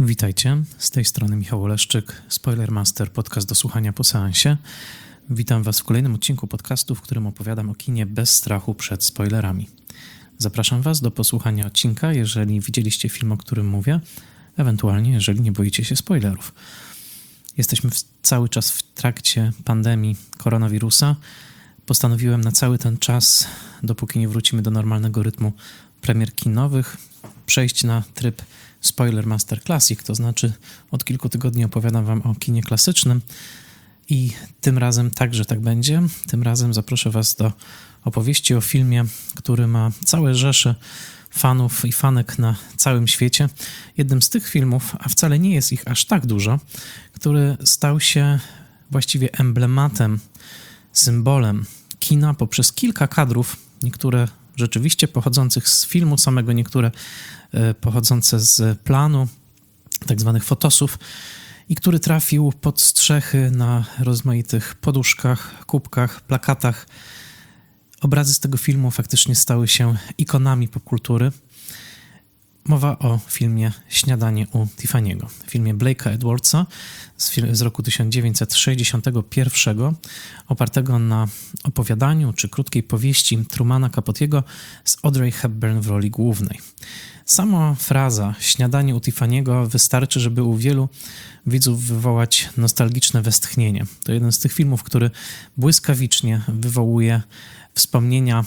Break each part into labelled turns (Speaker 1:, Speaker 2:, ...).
Speaker 1: Witajcie, z tej strony Michał Oleszczyk, Spoilermaster, podcast do słuchania po seansie. Witam Was w kolejnym odcinku podcastu, w którym opowiadam o kinie bez strachu przed spoilerami. Zapraszam Was do posłuchania odcinka, jeżeli widzieliście film, o którym mówię, ewentualnie jeżeli nie boicie się spoilerów. Jesteśmy cały czas w trakcie pandemii koronawirusa. Postanowiłem na cały ten czas, dopóki nie wrócimy do normalnego rytmu premier kinowych, przejść na tryb Spoiler Master Classic, to znaczy od kilku tygodni opowiadam Wam o kinie klasycznym i tym razem także tak będzie. Tym razem zaproszę Was do opowieści o filmie, który ma całe rzesze fanów i fanek na całym świecie. Jednym z tych filmów, a wcale nie jest ich aż tak dużo, który stał się właściwie emblematem, symbolem kina poprzez kilka kadrów, niektóre rzeczywiście pochodzących z filmu samego, niektóre pochodzące z planu, tak zwanych fotosów, i który trafił pod strzechy na rozmaitych poduszkach, kubkach, plakatach. Obrazy z tego filmu faktycznie stały się ikonami popkultury. Mowa o filmie Śniadanie u Tiffany'ego, filmie Blake'a Edwardsa z roku 1961, opartego na opowiadaniu czy krótkiej powieści Trumana Capotiego z Audrey Hepburn w roli głównej. Sama fraza Śniadanie u Tiffany'ego wystarczy, żeby u wielu widzów wywołać nostalgiczne westchnienie. To jeden z tych filmów, który błyskawicznie wywołuje wspomnienia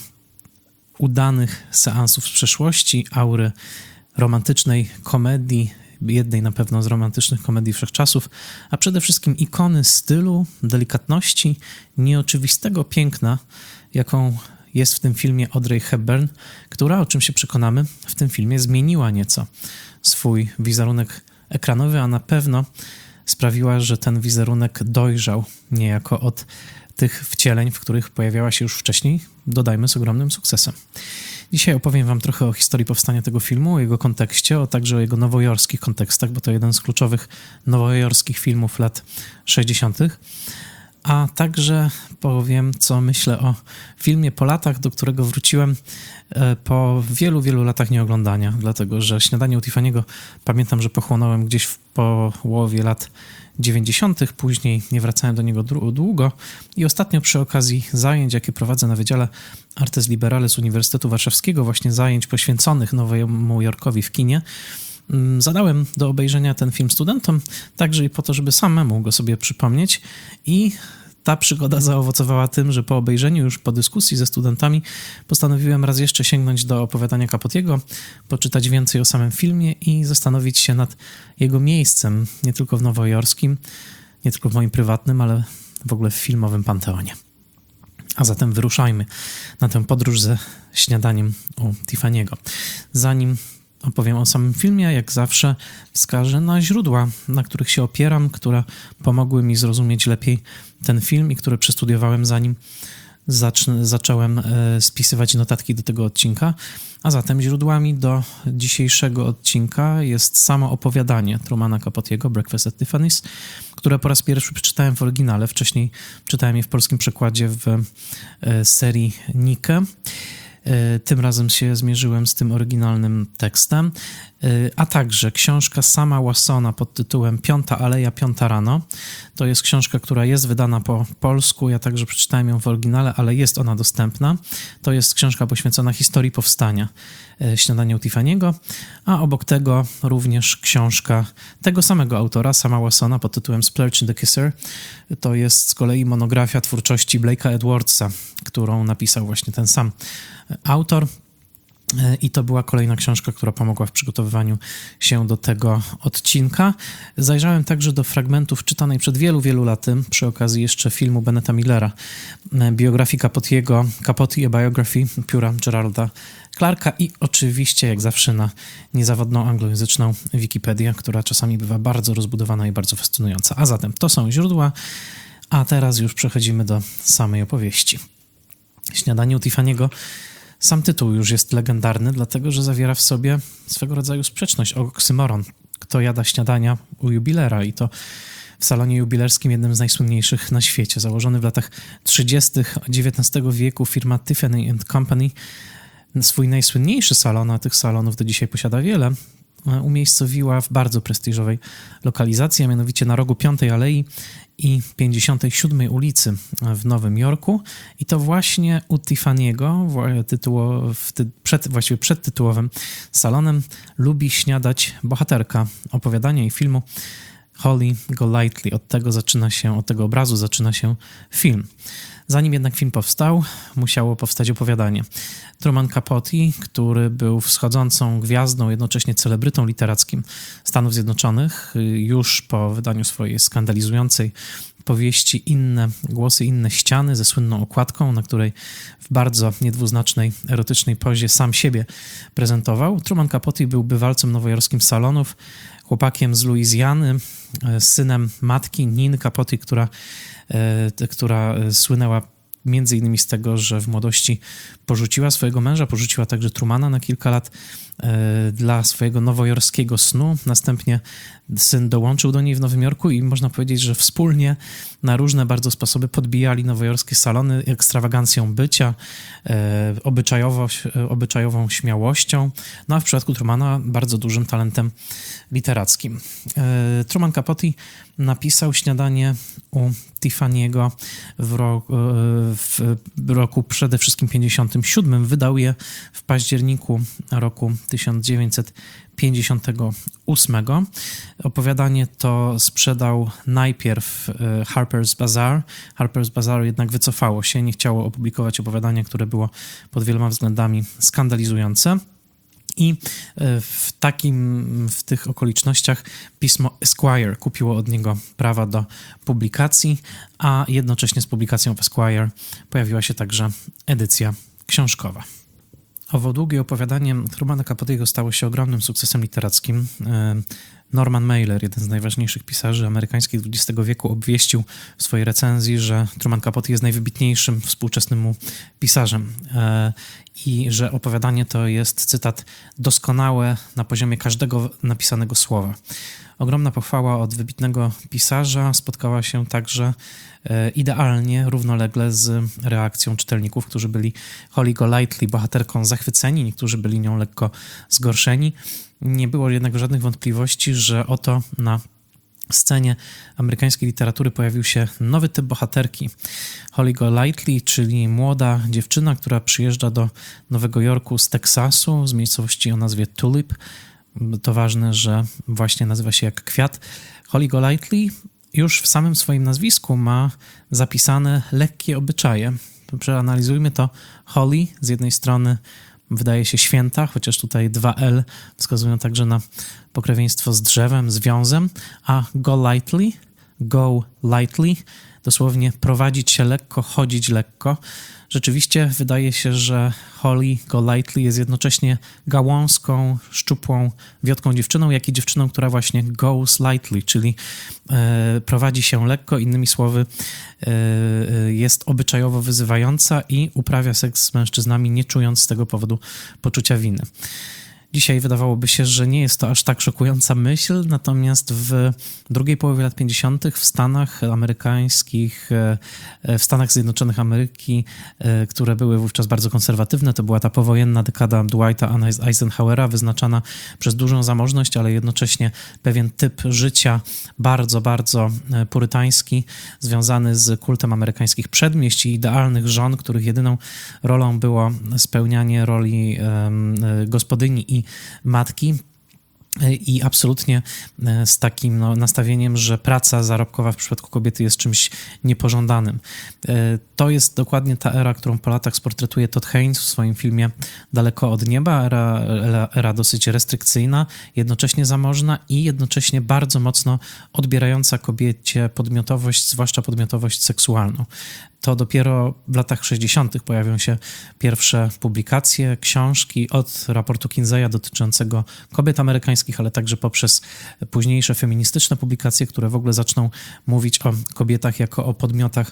Speaker 1: udanych seansów z przeszłości, aury romantycznej komedii, jednej na pewno z romantycznych komedii wszechczasów, a przede wszystkim ikony stylu, delikatności, nieoczywistego piękna, jaką jest w tym filmie Audrey Hepburn, która, o czym się przekonamy, w tym filmie zmieniła nieco swój wizerunek ekranowy, a na pewno sprawiła, że ten wizerunek dojrzał niejako od tych wcieleń, w których pojawiała się już wcześniej, dodajmy, z ogromnym sukcesem. Dzisiaj opowiem Wam trochę o historii powstania tego filmu, o jego kontekście, a także o jego nowojorskich kontekstach, bo to jeden z kluczowych nowojorskich filmów lat 60., a także powiem, co myślę o filmie po latach, do którego wróciłem po wielu, wielu latach nieoglądania, dlatego że Śniadanie u Tiffany'ego pamiętam, że pochłonąłem gdzieś w połowie lat 90., później nie wracałem do niego długo i ostatnio przy okazji zajęć, jakie prowadzę na Wydziale Artes Liberales Uniwersytetu Warszawskiego, właśnie zajęć poświęconych Nowemu Jorkowi w kinie, zadałem do obejrzenia ten film studentom, także i po to, żeby samemu go sobie przypomnieć, i ta przygoda zaowocowała tym, że po obejrzeniu, już po dyskusji ze studentami, postanowiłem raz jeszcze sięgnąć do opowiadania Capotiego, poczytać więcej o samym filmie i zastanowić się nad jego miejscem, nie tylko w nowojorskim, nie tylko w moim prywatnym, ale w ogóle w filmowym panteonie. A zatem wyruszajmy na tę podróż ze Śniadaniem u Tiffany'ego. Zanim opowiem o samym filmie, jak zawsze wskażę na źródła, na których się opieram, które pomogły mi zrozumieć lepiej ten film i które przestudiowałem, zanim zacząłem spisywać notatki do tego odcinka. A zatem źródłami do dzisiejszego odcinka jest samo opowiadanie Trumana Capotiego, Breakfast at Tiffany's, które po raz pierwszy przeczytałem w oryginale. Wcześniej czytałem je w polskim przekładzie w serii Nike. Tym razem się zmierzyłem z tym oryginalnym tekstem, a także książka Sama Wassona pod tytułem Piąta Aleja, Piąta Rano. To jest książka, która jest wydana po polsku, ja także przeczytałem ją w oryginale, ale jest ona dostępna. To jest książka poświęcona historii powstania Śniadania u Tiffany'ego, a obok tego również książka tego samego autora, Sama Wassona, pod tytułem Splurge and the Kisser. To jest z kolei monografia twórczości Blake'a Edwardsa, którą napisał właśnie ten sam autor. I to była kolejna książka, która pomogła w przygotowywaniu się do tego odcinka. Zajrzałem także do fragmentów czytanej przed wielu, wielu laty, przy okazji jeszcze filmu Benneta Millera, biografii Capotiego, Capote a Biography, pióra Geralda Clarka, i oczywiście, jak zawsze, na niezawodną anglojęzyczną Wikipedię, która czasami bywa bardzo rozbudowana i bardzo fascynująca. A zatem to są źródła, a teraz już przechodzimy do samej opowieści. Śniadanie u Tiffany'ego. Sam tytuł już jest legendarny, dlatego że zawiera w sobie swego rodzaju sprzeczność, oksymoron. Kto jada śniadania u jubilera, i to w salonie jubilerskim, jednym z najsłynniejszych na świecie. Założony w latach 30. XIX wieku, firma Tiffany & Company swój najsłynniejszy salon, a tych salonów do dzisiaj posiada wiele, umiejscowiła w bardzo prestiżowej lokalizacji, a mianowicie na rogu 5 Alei i 57 ulicy w Nowym Jorku. I to właśnie u Tiffany'ego, właściwie przed tytułowym salonem, lubi śniadać bohaterka opowiadania i filmu Holly Golightly. Od tego obrazu zaczyna się film. Zanim jednak film powstał, musiało powstać opowiadanie. Truman Capote, który był wschodzącą gwiazdą, jednocześnie celebrytą literackim Stanów Zjednoczonych, już po wydaniu swojej skandalizującej powieści Inne głosy, inne ściany ze słynną okładką, na której w bardzo niedwuznacznej, erotycznej pozie sam siebie prezentował. Truman Capote był bywalcem nowojorskich salonów, chłopakiem z Luizjany, synem matki Nin Capote, która słynęła między innymi z tego, że w młodości porzuciła swojego męża, porzuciła także Trumana na kilka lat dla swojego nowojorskiego snu. Następnie syn dołączył do niej w Nowym Jorku i można powiedzieć, że wspólnie na różne bardzo sposoby podbijali nowojorskie salony ekstrawagancją bycia, obyczajową śmiałością, no a w przypadku Trumana bardzo dużym talentem literackim. Truman Capote napisał Śniadanie u Tiffany'ego w roku przede wszystkim 57. Wydał je w październiku roku 1958. Opowiadanie to sprzedał najpierw Harper's Bazaar. Harper's Bazaar jednak wycofało się, nie chciało opublikować opowiadania, które było pod wieloma względami skandalizujące. I w tych okolicznościach pismo Esquire kupiło od niego prawa do publikacji, a jednocześnie z publikacją w Esquire pojawiła się także edycja książkowa. Owo długie opowiadanie Trumana Capote'ego stało się ogromnym sukcesem literackim. Norman Mailer, jeden z najważniejszych pisarzy amerykańskich XX wieku, obwieścił w swojej recenzji, że Truman Capote jest najwybitniejszym współczesnym mu pisarzem i że opowiadanie to jest, cytat, doskonałe na poziomie każdego napisanego słowa. Ogromna pochwała od wybitnego pisarza spotkała się także idealnie, równolegle z reakcją czytelników, którzy byli Holly Golightly bohaterką zachwyceni, niektórzy byli nią lekko zgorszeni. Nie było jednak żadnych wątpliwości, że oto na scenie amerykańskiej literatury pojawił się nowy typ bohaterki. Holly Golightly, czyli młoda dziewczyna, która przyjeżdża do Nowego Jorku z Teksasu, z miejscowości o nazwie Tulip. To ważne, że właśnie nazywa się jak kwiat. Holly Golightly już w samym swoim nazwisku ma zapisane lekkie obyczaje. Przeanalizujmy to. Holly z jednej strony wydaje się święta, chociaż tutaj 2 L wskazują także na pokrewieństwo z drzewem, z wiązem, a go lightly, dosłownie prowadzić się lekko, chodzić lekko. Rzeczywiście wydaje się, że Holly Golightly jest jednocześnie gałązką, szczupłą, wiotką dziewczyną, jak i dziewczyną, która właśnie goes lightly, czyli prowadzi się lekko, innymi słowy jest obyczajowo wyzywająca i uprawia seks z mężczyznami, nie czując z tego powodu poczucia winy. Dzisiaj wydawałoby się, że nie jest to aż tak szokująca myśl, natomiast w drugiej połowie lat 50. w Stanach amerykańskich, w Stanach Zjednoczonych Ameryki, które były wówczas bardzo konserwatywne, to była ta powojenna dekada Dwighta Eisenhowera, wyznaczana przez dużą zamożność, ale jednocześnie pewien typ życia bardzo, bardzo purytański, związany z kultem amerykańskich przedmieść i idealnych żon, których jedyną rolą było spełnianie roli gospodyni i matki. I absolutnie z takim nastawieniem, że praca zarobkowa w przypadku kobiety jest czymś niepożądanym. To jest dokładnie ta era, którą po latach sportretuje Todd Haynes w swoim filmie Daleko od nieba. Era dosyć restrykcyjna, jednocześnie zamożna i jednocześnie bardzo mocno odbierająca kobiecie podmiotowość, zwłaszcza podmiotowość seksualną. To dopiero w latach 60. pojawią się pierwsze publikacje, książki od raportu Kinseya dotyczącego kobiet amerykańskich, ale także poprzez późniejsze feministyczne publikacje, które w ogóle zaczną mówić o kobietach jako o podmiotach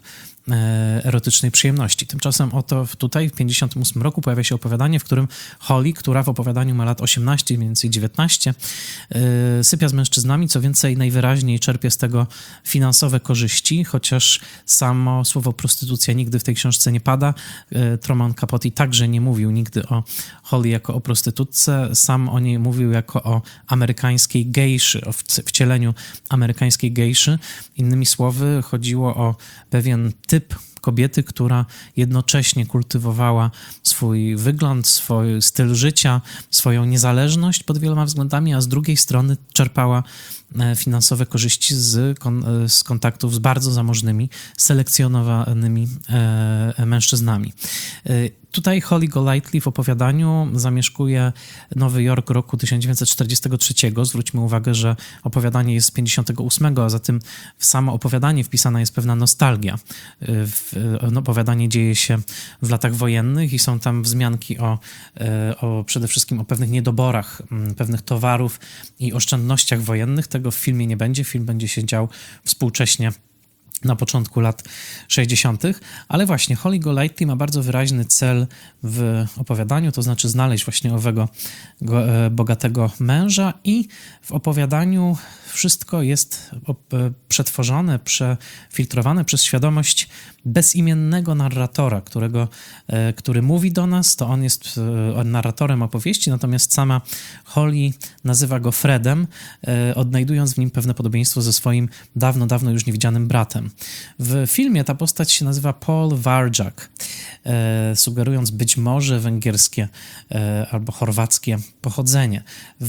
Speaker 1: erotycznej przyjemności. Tymczasem oto tutaj w 1958 roku pojawia się opowiadanie, w którym Holly, która w opowiadaniu ma lat 18, mniej więcej 19, sypia z mężczyznami, co więcej najwyraźniej czerpie z tego finansowe korzyści, chociaż samo słowo prostytucja nigdy w tej książce nie pada. Truman Capote także nie mówił nigdy o Holly jako o prostytutce, sam o niej mówił jako o amerykańskiej gejszy, o wcieleniu amerykańskiej gejszy. Innymi słowy, chodziło o pewien typ kobiety, która jednocześnie kultywowała swój wygląd, swój styl życia, swoją niezależność pod wieloma względami, a z drugiej strony czerpała finansowe korzyści z kontaktów z bardzo zamożnymi, selekcjonowanymi mężczyznami. Tutaj Holly Golightly w opowiadaniu zamieszkuje Nowy Jork roku 1943. Zwróćmy uwagę, że opowiadanie jest z 58, a zatem w samo opowiadanie wpisana jest pewna nostalgia. Opowiadanie dzieje się w latach wojennych i są tam wzmianki przede wszystkim o pewnych niedoborach, pewnych towarów i oszczędnościach wojennych. Tego w filmie nie będzie. Film będzie się dział współcześnie na początku lat 60., ale właśnie Holly Golightly ma bardzo wyraźny cel w opowiadaniu, to znaczy znaleźć właśnie owego bogatego męża i w opowiadaniu wszystko jest przetworzone, przefiltrowane przez świadomość bezimiennego narratora, który mówi do nas, to on jest narratorem opowieści, natomiast sama Holly nazywa go Fredem, odnajdując w nim pewne podobieństwo ze swoim dawno, dawno już niewidzianym bratem. W filmie ta postać się nazywa Paul Warjak, sugerując być może węgierskie albo chorwackie pochodzenie.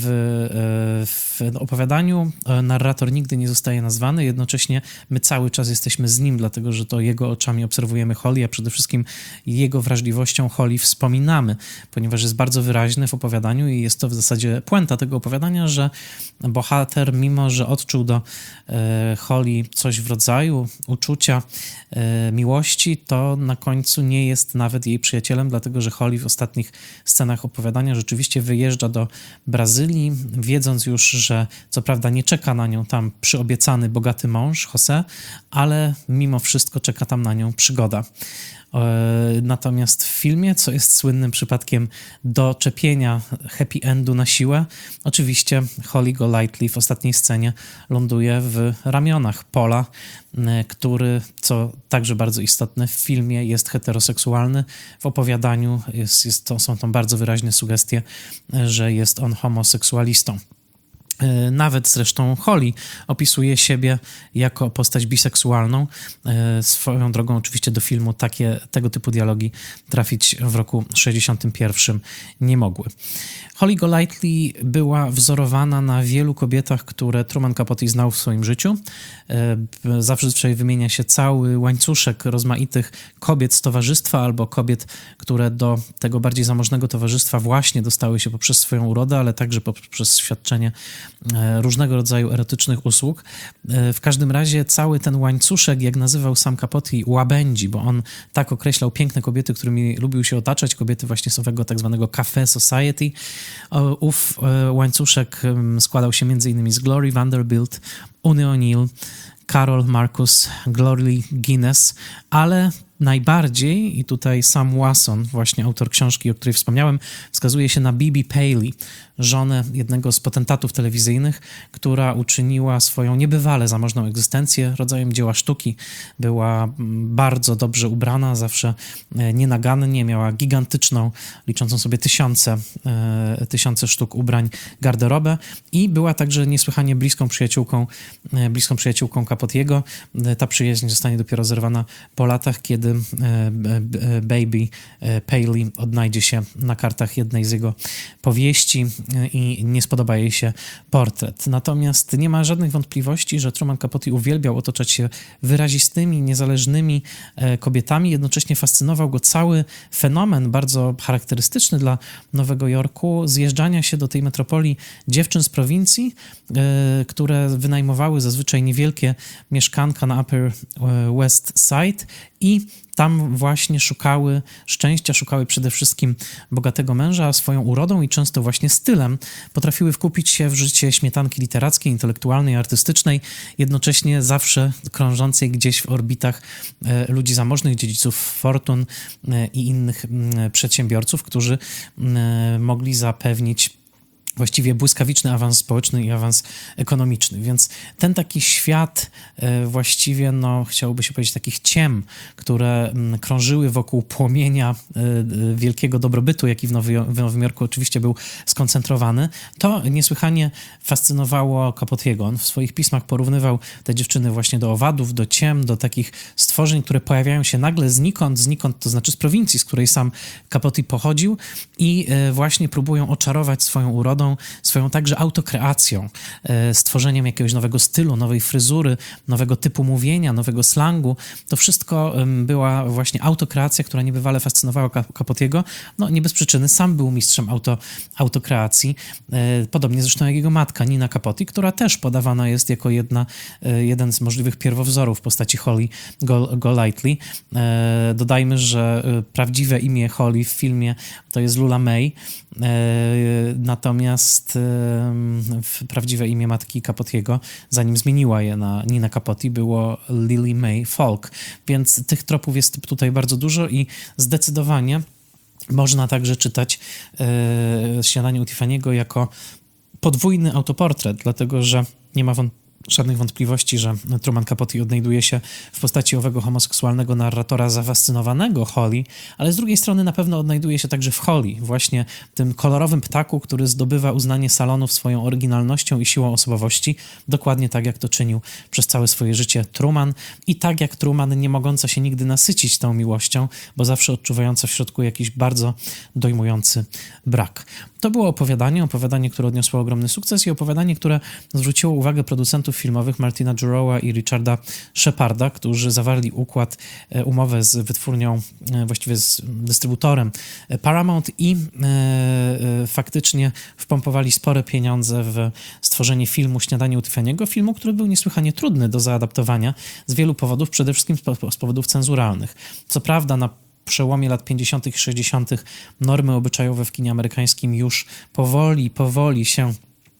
Speaker 1: W opowiadaniu narrator nigdy nie zostaje nazwany, jednocześnie my cały czas jesteśmy z nim, dlatego że to jego oczami obserwujemy Holly, a przede wszystkim jego wrażliwością Holly wspominamy, ponieważ jest bardzo wyraźny w opowiadaniu i jest to w zasadzie puenta tego opowiadania, że bohater, mimo że odczuł do Holly coś w rodzaju uczucia, miłości, to na końcu nie jest nawet jej przyjacielem, dlatego że Holly w ostatnich scenach opowiadania rzeczywiście wyjeżdża do Brazylii, wiedząc już, że co prawda nie czeka na nią tam przyobiecany bogaty mąż, José, ale mimo wszystko czeka tam na nią przygoda. Natomiast w filmie, co jest słynnym przypadkiem doczepienia happy endu na siłę, oczywiście Holly Golightly w ostatniej scenie ląduje w ramionach Paula, który, co także bardzo istotne, w filmie jest heteroseksualny. W opowiadaniu są tam bardzo wyraźne sugestie, że jest on homoseksualistą. Nawet zresztą Holly opisuje siebie jako postać biseksualną. Swoją drogą oczywiście do filmu tego typu dialogi trafić w roku 61 nie mogły. Holly Golightly była wzorowana na wielu kobietach, które Truman Capote znał w swoim życiu. Zawsze wymienia się cały łańcuszek rozmaitych kobiet z towarzystwa albo kobiet, które do tego bardziej zamożnego towarzystwa właśnie dostały się poprzez swoją urodę, ale także poprzez świadczenie różnego rodzaju erotycznych usług. W każdym razie cały ten łańcuszek, jak nazywał sam Capote, łabędzi, bo on tak określał piękne kobiety, którymi lubił się otaczać, kobiety właśnie z owego tak zwanego Café Society. Ów łańcuszek składał się m.in. z Glory Vanderbilt, Unii O'Neill, Carol Marcus, Glory Guinness, ale najbardziej, i tutaj Sam Wasson, właśnie autor książki, o której wspomniałem, wskazuje się na Bibi Paley, żonę jednego z potentatów telewizyjnych, która uczyniła swoją niebywale zamożną egzystencję rodzajem dzieła sztuki. Była bardzo dobrze ubrana, zawsze nienagannie, miała gigantyczną, liczącą sobie tysiące sztuk ubrań, garderobę i była także niesłychanie bliską przyjaciółką Capotiego. Ta przyjaźń zostanie dopiero zerwana po latach, kiedy Baby Paley odnajdzie się na kartach jednej z jego powieści i nie spodoba jej się portret. Natomiast nie ma żadnych wątpliwości, że Truman Capote uwielbiał otaczać się wyrazistymi, niezależnymi kobietami. Jednocześnie fascynował go cały fenomen bardzo charakterystyczny dla Nowego Jorku, zjeżdżania się do tej metropolii dziewczyn z prowincji, które wynajmowały zazwyczaj niewielkie mieszkanka na Upper West Side i tam właśnie szukały szczęścia, szukały przede wszystkim bogatego męża, a swoją urodą i często właśnie stylem potrafiły wkupić się w życie śmietanki literackiej, intelektualnej, artystycznej, jednocześnie zawsze krążącej gdzieś w orbitach ludzi zamożnych, dziedziców fortun i innych przedsiębiorców, którzy mogli zapewnić właściwie błyskawiczny awans społeczny i awans ekonomiczny. Więc ten taki świat właściwie, no chciałoby się powiedzieć, takich ciem, które krążyły wokół płomienia wielkiego dobrobytu, jaki w Nowym Jorku oczywiście był skoncentrowany, to niesłychanie fascynowało Capotiego. On w swoich pismach porównywał te dziewczyny właśnie do owadów, do ciem, do takich stworzeń, które pojawiają się nagle znikąd, to znaczy z prowincji, z której sam Capote pochodził i właśnie próbują oczarować swoją urodą, swoją także autokreacją, stworzeniem jakiegoś nowego stylu, nowej fryzury, nowego typu mówienia, nowego slangu. To wszystko była właśnie autokreacja, która niebywale fascynowała Capotiego. No nie bez przyczyny, sam był mistrzem autokreacji, podobnie zresztą jak jego matka Nina Capote, która też podawana jest jako jeden z możliwych pierwowzorów w postaci Holly Golightly. Dodajmy, że prawdziwe imię Holly w filmie to jest Lula May, natomiast prawdziwe imię matki Capotiego, zanim zmieniła je na Nina Capote, było Lily May Falk, więc tych tropów jest tutaj bardzo dużo i zdecydowanie można także czytać Śniadanie u Tiffany'ego jako podwójny autoportret, dlatego że nie ma żadnych wątpliwości, że Truman Capote odnajduje się w postaci owego homoseksualnego narratora zafascynowanego Holly, ale z drugiej strony na pewno odnajduje się także w Holly, właśnie tym kolorowym ptaku, który zdobywa uznanie salonów swoją oryginalnością i siłą osobowości, dokładnie tak jak to czynił przez całe swoje życie Truman i tak jak Truman, nie mogąca się nigdy nasycić tą miłością, bo zawsze odczuwająca w środku jakiś bardzo dojmujący brak. To było opowiadanie, które odniosło ogromny sukces i opowiadanie, które zwróciło uwagę producentów filmowych Martina Jurowa i Richarda Sheparda, którzy zawarli umowę z wytwórnią, właściwie z dystrybutorem Paramount i faktycznie wpompowali spore pieniądze w stworzenie filmu Śniadanie u Tiffany'ego, filmu, który był niesłychanie trudny do zaadaptowania z wielu powodów, przede wszystkim z powodów cenzuralnych. Co prawda na przełomie lat 50. i 60. normy obyczajowe w kinie amerykańskim już powoli się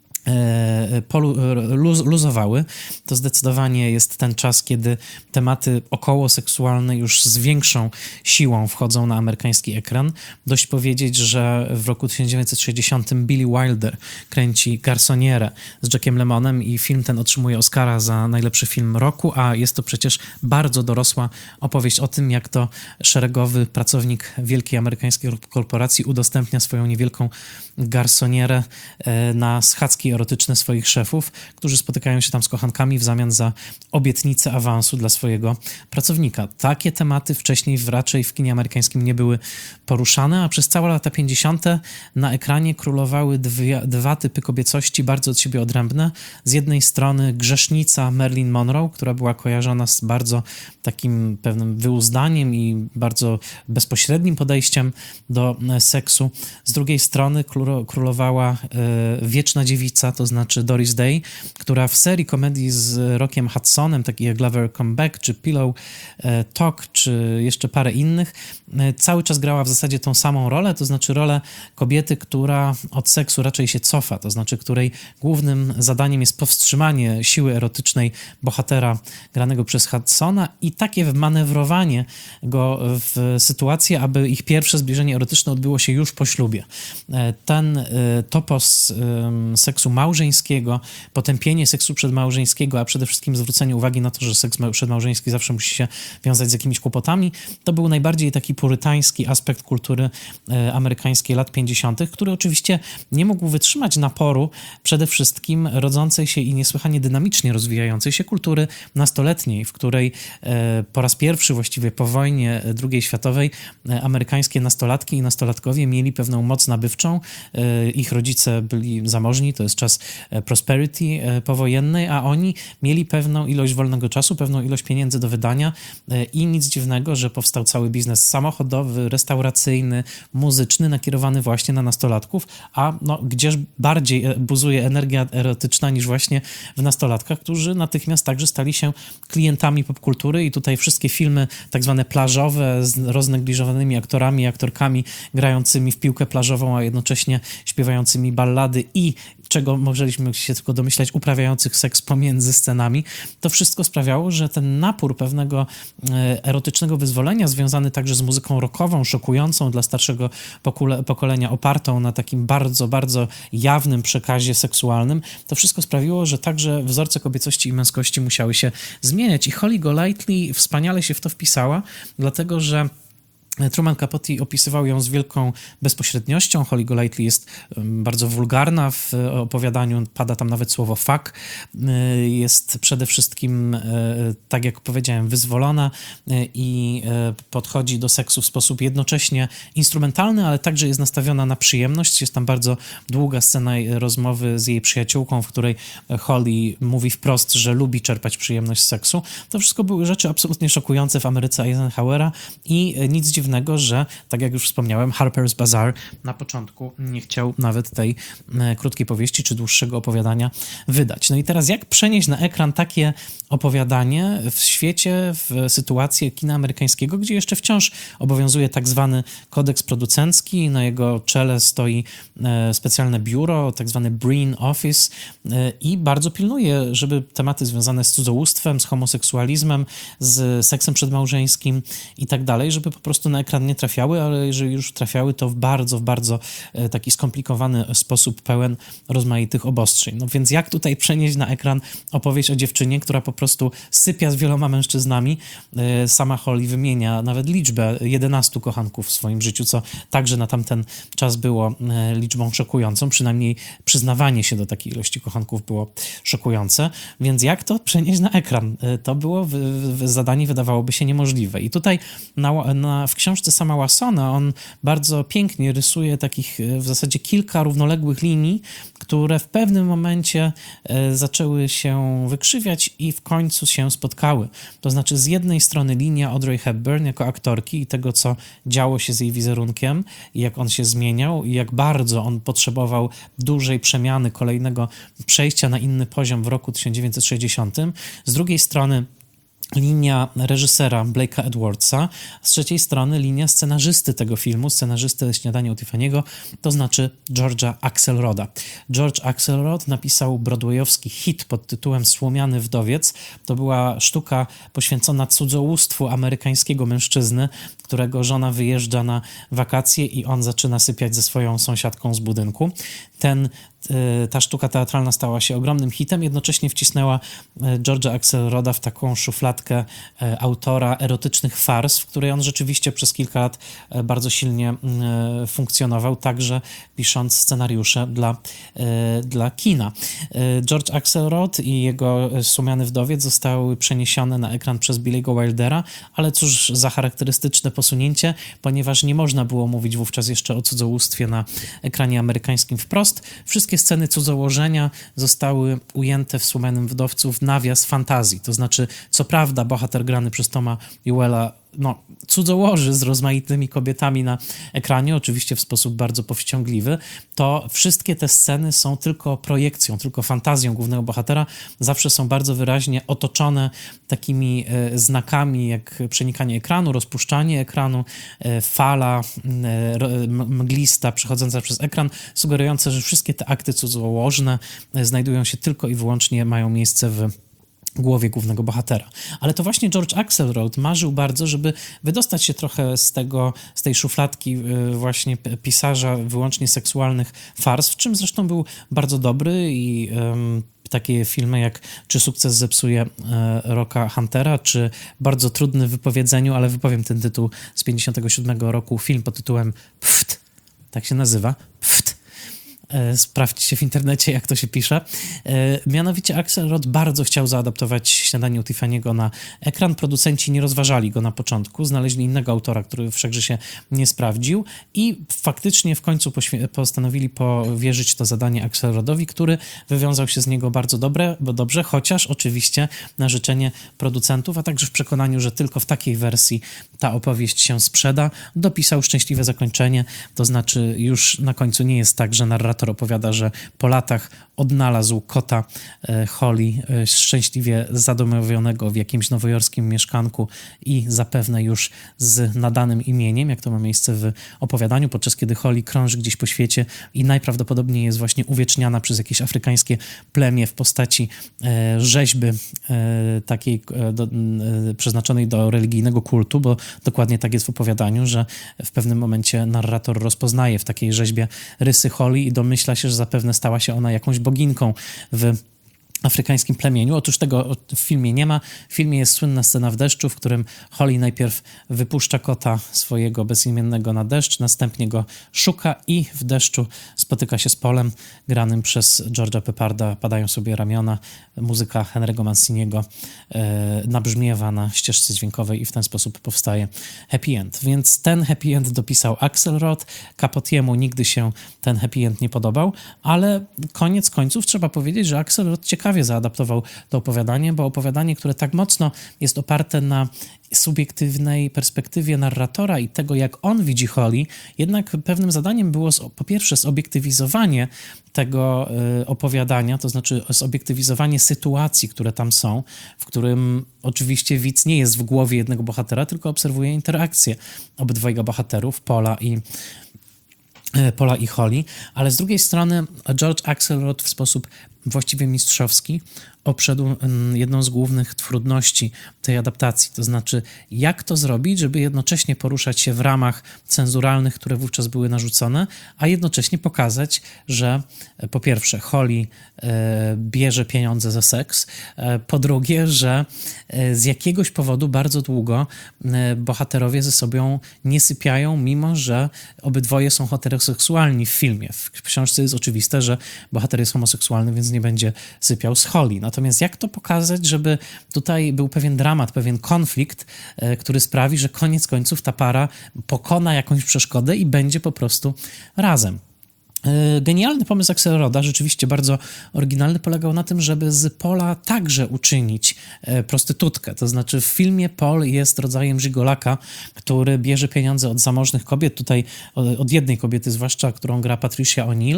Speaker 1: luzowały. To zdecydowanie jest ten czas, kiedy tematy okołoseksualne już z większą siłą wchodzą na amerykański ekran. Dość powiedzieć, że w roku 1960 Billy Wilder kręci Garsonierę z Jackiem Lemmonem i film ten otrzymuje Oscara za najlepszy film roku, a jest to przecież bardzo dorosła opowieść o tym, jak to szeregowy pracownik wielkiej amerykańskiej korporacji udostępnia swoją niewielką garsonierę na schadzki erotyczne swoich szefów, którzy spotykają się tam z kochankami w zamian za obietnicę awansu dla swojego pracownika. Takie tematy wcześniej raczej w kinie amerykańskim nie były poruszane, a przez całe lata 50. na ekranie królowały dwa typy kobiecości bardzo od siebie odrębne. Z jednej strony grzesznica Marilyn Monroe, która była kojarzona z bardzo takim pewnym wyuzdaniem i bardzo bezpośrednim podejściem do seksu. Z drugiej strony królowała wieczna dziewica, to znaczy Doris Day, która w serii komedii z Rockiem Hudsonem, takich jak Lover Come Back, czy Pillow Talk, czy jeszcze parę innych, cały czas grała w zasadzie tą samą rolę, to znaczy rolę kobiety, która od seksu raczej się cofa, to znaczy której głównym zadaniem jest powstrzymanie siły erotycznej bohatera granego przez Hudsona i takie wmanewrowanie go w sytuację, aby ich pierwsze zbliżenie erotyczne odbyło się już po ślubie. Ten topos seksu małżeńskiego, potępienie seksu przedmałżeńskiego, a przede wszystkim zwrócenie uwagi na to, że seks przedmałżeński zawsze musi się wiązać z jakimiś kłopotami, to był najbardziej taki purytański aspekt kultury amerykańskiej lat 50., który oczywiście nie mógł wytrzymać naporu przede wszystkim rodzącej się i niesłychanie dynamicznie rozwijającej się kultury nastoletniej, w której po raz pierwszy właściwie po wojnie II światowej amerykańskie nastolatki i nastolatkowie mieli pewną moc nabywczą. Ich rodzice byli zamożni, to jest podczas prosperity powojennej, a oni mieli pewną ilość wolnego czasu, pewną ilość pieniędzy do wydania i nic dziwnego, że powstał cały biznes samochodowy, restauracyjny, muzyczny, nakierowany właśnie na nastolatków, a gdzież bardziej buzuje energia erotyczna niż właśnie w nastolatkach, którzy natychmiast także stali się klientami popkultury i tutaj wszystkie filmy tak zwane plażowe z roznegliżowanymi aktorami i aktorkami grającymi w piłkę plażową, a jednocześnie śpiewającymi ballady i czego mogliśmy się tylko domyślać, uprawiających seks pomiędzy scenami, to wszystko sprawiało, że ten napór pewnego erotycznego wyzwolenia związany także z muzyką rockową, szokującą dla starszego pokolenia, opartą na takim bardzo, bardzo jawnym przekazie seksualnym, to wszystko sprawiło, że także wzorce kobiecości i męskości musiały się zmieniać i Holly Golightly wspaniale się w to wpisała, dlatego że Truman Capote opisywał ją z wielką bezpośredniością. Holly Golightly jest bardzo wulgarna w opowiadaniu, pada tam nawet słowo fuck. Jest przede wszystkim, tak jak powiedziałem, wyzwolona i podchodzi do seksu w sposób jednocześnie instrumentalny, ale także jest nastawiona na przyjemność. Jest tam bardzo długa scena rozmowy z jej przyjaciółką, w której Holly mówi wprost, że lubi czerpać przyjemność z seksu. To wszystko były rzeczy absolutnie szokujące w Ameryce Eisenhowera i nic dziwnego, że, tak jak już wspomniałem, Harper's Bazaar na początku nie chciał nawet tej krótkiej powieści czy dłuższego opowiadania wydać. No i teraz jak przenieść na ekran takie opowiadanie w świecie, w sytuację kina amerykańskiego, gdzie jeszcze wciąż obowiązuje tak zwany kodeks producencki, na jego czele stoi specjalne biuro, tak zwany Breen Office i bardzo pilnuje, żeby tematy związane z cudzołóstwem, z homoseksualizmem, z seksem przedmałżeńskim i tak dalej, żeby po prostu na ekran nie trafiały, ale jeżeli już trafiały, to w bardzo taki skomplikowany sposób pełen rozmaitych obostrzeń. No więc jak tutaj przenieść na ekran opowieść o dziewczynie, która po prostu sypia z wieloma mężczyznami. Sama Holly wymienia nawet liczbę 11 kochanków w swoim życiu, co także na tamten czas było liczbą szokującą, przynajmniej przyznawanie się do takiej ilości kochanków było szokujące, więc jak to przenieść na ekran? To było zadanie, wydawałoby się niemożliwe. I tutaj w książce sama Wassona on bardzo pięknie rysuje takich w zasadzie kilka równoległych linii, które w pewnym momencie zaczęły się wykrzywiać i w końcu się spotkały. To znaczy z jednej strony linia Audrey Hepburn jako aktorki i tego, co działo się z jej wizerunkiem i jak on się zmieniał i jak bardzo on potrzebował dużej przemiany, kolejnego przejścia na inny poziom w roku 1960. Z drugiej strony linia reżysera Blake'a Edwardsa, z trzeciej strony linia scenarzysty tego filmu, scenarzysty Śniadania u Tiffany'ego, to znaczy George'a Axelroda. George Axelrod napisał broadwayowski hit pod tytułem Słomiany wdowiec. To była sztuka poświęcona cudzołóstwu amerykańskiego mężczyzny, którego żona wyjeżdża na wakacje i on zaczyna sypiać ze swoją sąsiadką z budynku. Ta sztuka teatralna stała się ogromnym hitem, jednocześnie wcisnęła George'a Axelroda w taką szufladkę autora erotycznych fars, w której on rzeczywiście przez kilka lat bardzo silnie funkcjonował, także pisząc scenariusze dla kina. George Axelrod i jego Słomiany wdowiec zostały przeniesione na ekran przez Billy'ego Wildera, ale cóż za charakterystyczne posunięcie, ponieważ nie można było mówić wówczas jeszcze o cudzołóstwie na ekranie amerykańskim wprost. Wszystkie sceny cudzołożenia zostały ujęte w Słomianym wdowcu w nawias fantazji. To znaczy, co prawda bohater grany przez Toma Ewella cudzołoży z rozmaitymi kobietami na ekranie, oczywiście w sposób bardzo powściągliwy, to wszystkie te sceny są tylko projekcją, tylko fantazją głównego bohatera. Zawsze są bardzo wyraźnie otoczone takimi znakami jak przenikanie ekranu, rozpuszczanie ekranu, fala mglista przechodząca przez ekran, sugerujące, że wszystkie te akty cudzołożne znajdują się tylko i wyłącznie, mają miejsce w głowie głównego bohatera. Ale to właśnie George Axelrod marzył bardzo, żeby wydostać się trochę z tej szufladki właśnie pisarza wyłącznie seksualnych fars, w czym zresztą był bardzo dobry i takie filmy jak Czy sukces zepsuje Rocka Huntera, czy bardzo trudny w wypowiedzeniu, ale wypowiem ten tytuł z 1957 roku, film pod tytułem Pft, tak się nazywa, Pft. Sprawdźcie w internecie, jak to się pisze. Mianowicie Axelrod bardzo chciał zaadaptować Śniadanie u Tiffany'ego na ekran. Producenci nie rozważali go na początku, znaleźli innego autora, który wszakże się nie sprawdził i faktycznie w końcu postanowili powierzyć to zadanie Axelrodowi, który wywiązał się z niego bardzo dobrze, chociaż oczywiście na życzenie producentów, a także w przekonaniu, że tylko w takiej wersji ta opowieść się sprzeda, dopisał szczęśliwe zakończenie, to znaczy już na końcu nie jest tak, że narrator opowiada, że po latach odnalazł kota Holly szczęśliwie zadomowionego w jakimś nowojorskim mieszkanku i zapewne już z nadanym imieniem, jak to ma miejsce w opowiadaniu, podczas kiedy Holly krąży gdzieś po świecie i najprawdopodobniej jest właśnie uwieczniana przez jakieś afrykańskie plemię w postaci rzeźby takiej przeznaczonej do religijnego kultu, bo dokładnie tak jest w opowiadaniu, że w pewnym momencie narrator rozpoznaje w takiej rzeźbie rysy Holly i domyśla się, że zapewne stała się ona jakąś boginką w afrykańskim plemieniu. Otóż tego w filmie nie ma. W filmie jest słynna scena w deszczu, w którym Holly najpierw wypuszcza kota swojego bezimiennego na deszcz, następnie go szuka i w deszczu spotyka się z Polem, granym przez George'a Pepparda. Padają sobie ramiona, muzyka Henry'ego Manciniego nabrzmiewa na ścieżce dźwiękowej i w ten sposób powstaje happy end. Więc ten happy end dopisał Axelrod. Capotiemu nigdy się ten happy end nie podobał, ale koniec końców trzeba powiedzieć, że Axelrod ciekawie zaadaptował to opowiadanie, bo opowiadanie, które tak mocno jest oparte na subiektywnej perspektywie narratora i tego, jak on widzi Holly, jednak pewnym zadaniem było po pierwsze zobiektywizowanie tego opowiadania, to znaczy zobiektywizowanie sytuacji, które tam są, w którym oczywiście widz nie jest w głowie jednego bohatera, tylko obserwuje interakcje obydwojga bohaterów, Pola i Holly, ale z drugiej strony George Axelrod w sposób właściwie mistrzowski obszedł jedną z głównych trudności tej adaptacji, to znaczy jak to zrobić, żeby jednocześnie poruszać się w ramach cenzuralnych, które wówczas były narzucone, a jednocześnie pokazać, że po pierwsze Holly bierze pieniądze za seks, po drugie, że z jakiegoś powodu bardzo długo bohaterowie ze sobą nie sypiają, mimo że obydwoje są heteroseksualni w filmie. W książce jest oczywiste, że bohater jest homoseksualny, więc nie będzie sypiał z Holly. Natomiast jak to pokazać, żeby tutaj był pewien dramat, pewien konflikt, który sprawi, że koniec końców ta para pokona jakąś przeszkodę i będzie po prostu razem. Genialny pomysł Axelroda, rzeczywiście bardzo oryginalny, polegał na tym, żeby z Pola także uczynić prostytutkę. To znaczy w filmie Paul jest rodzajem żigolaka, który bierze pieniądze od zamożnych kobiet, tutaj od jednej kobiety zwłaszcza, którą gra Patricia O'Neil,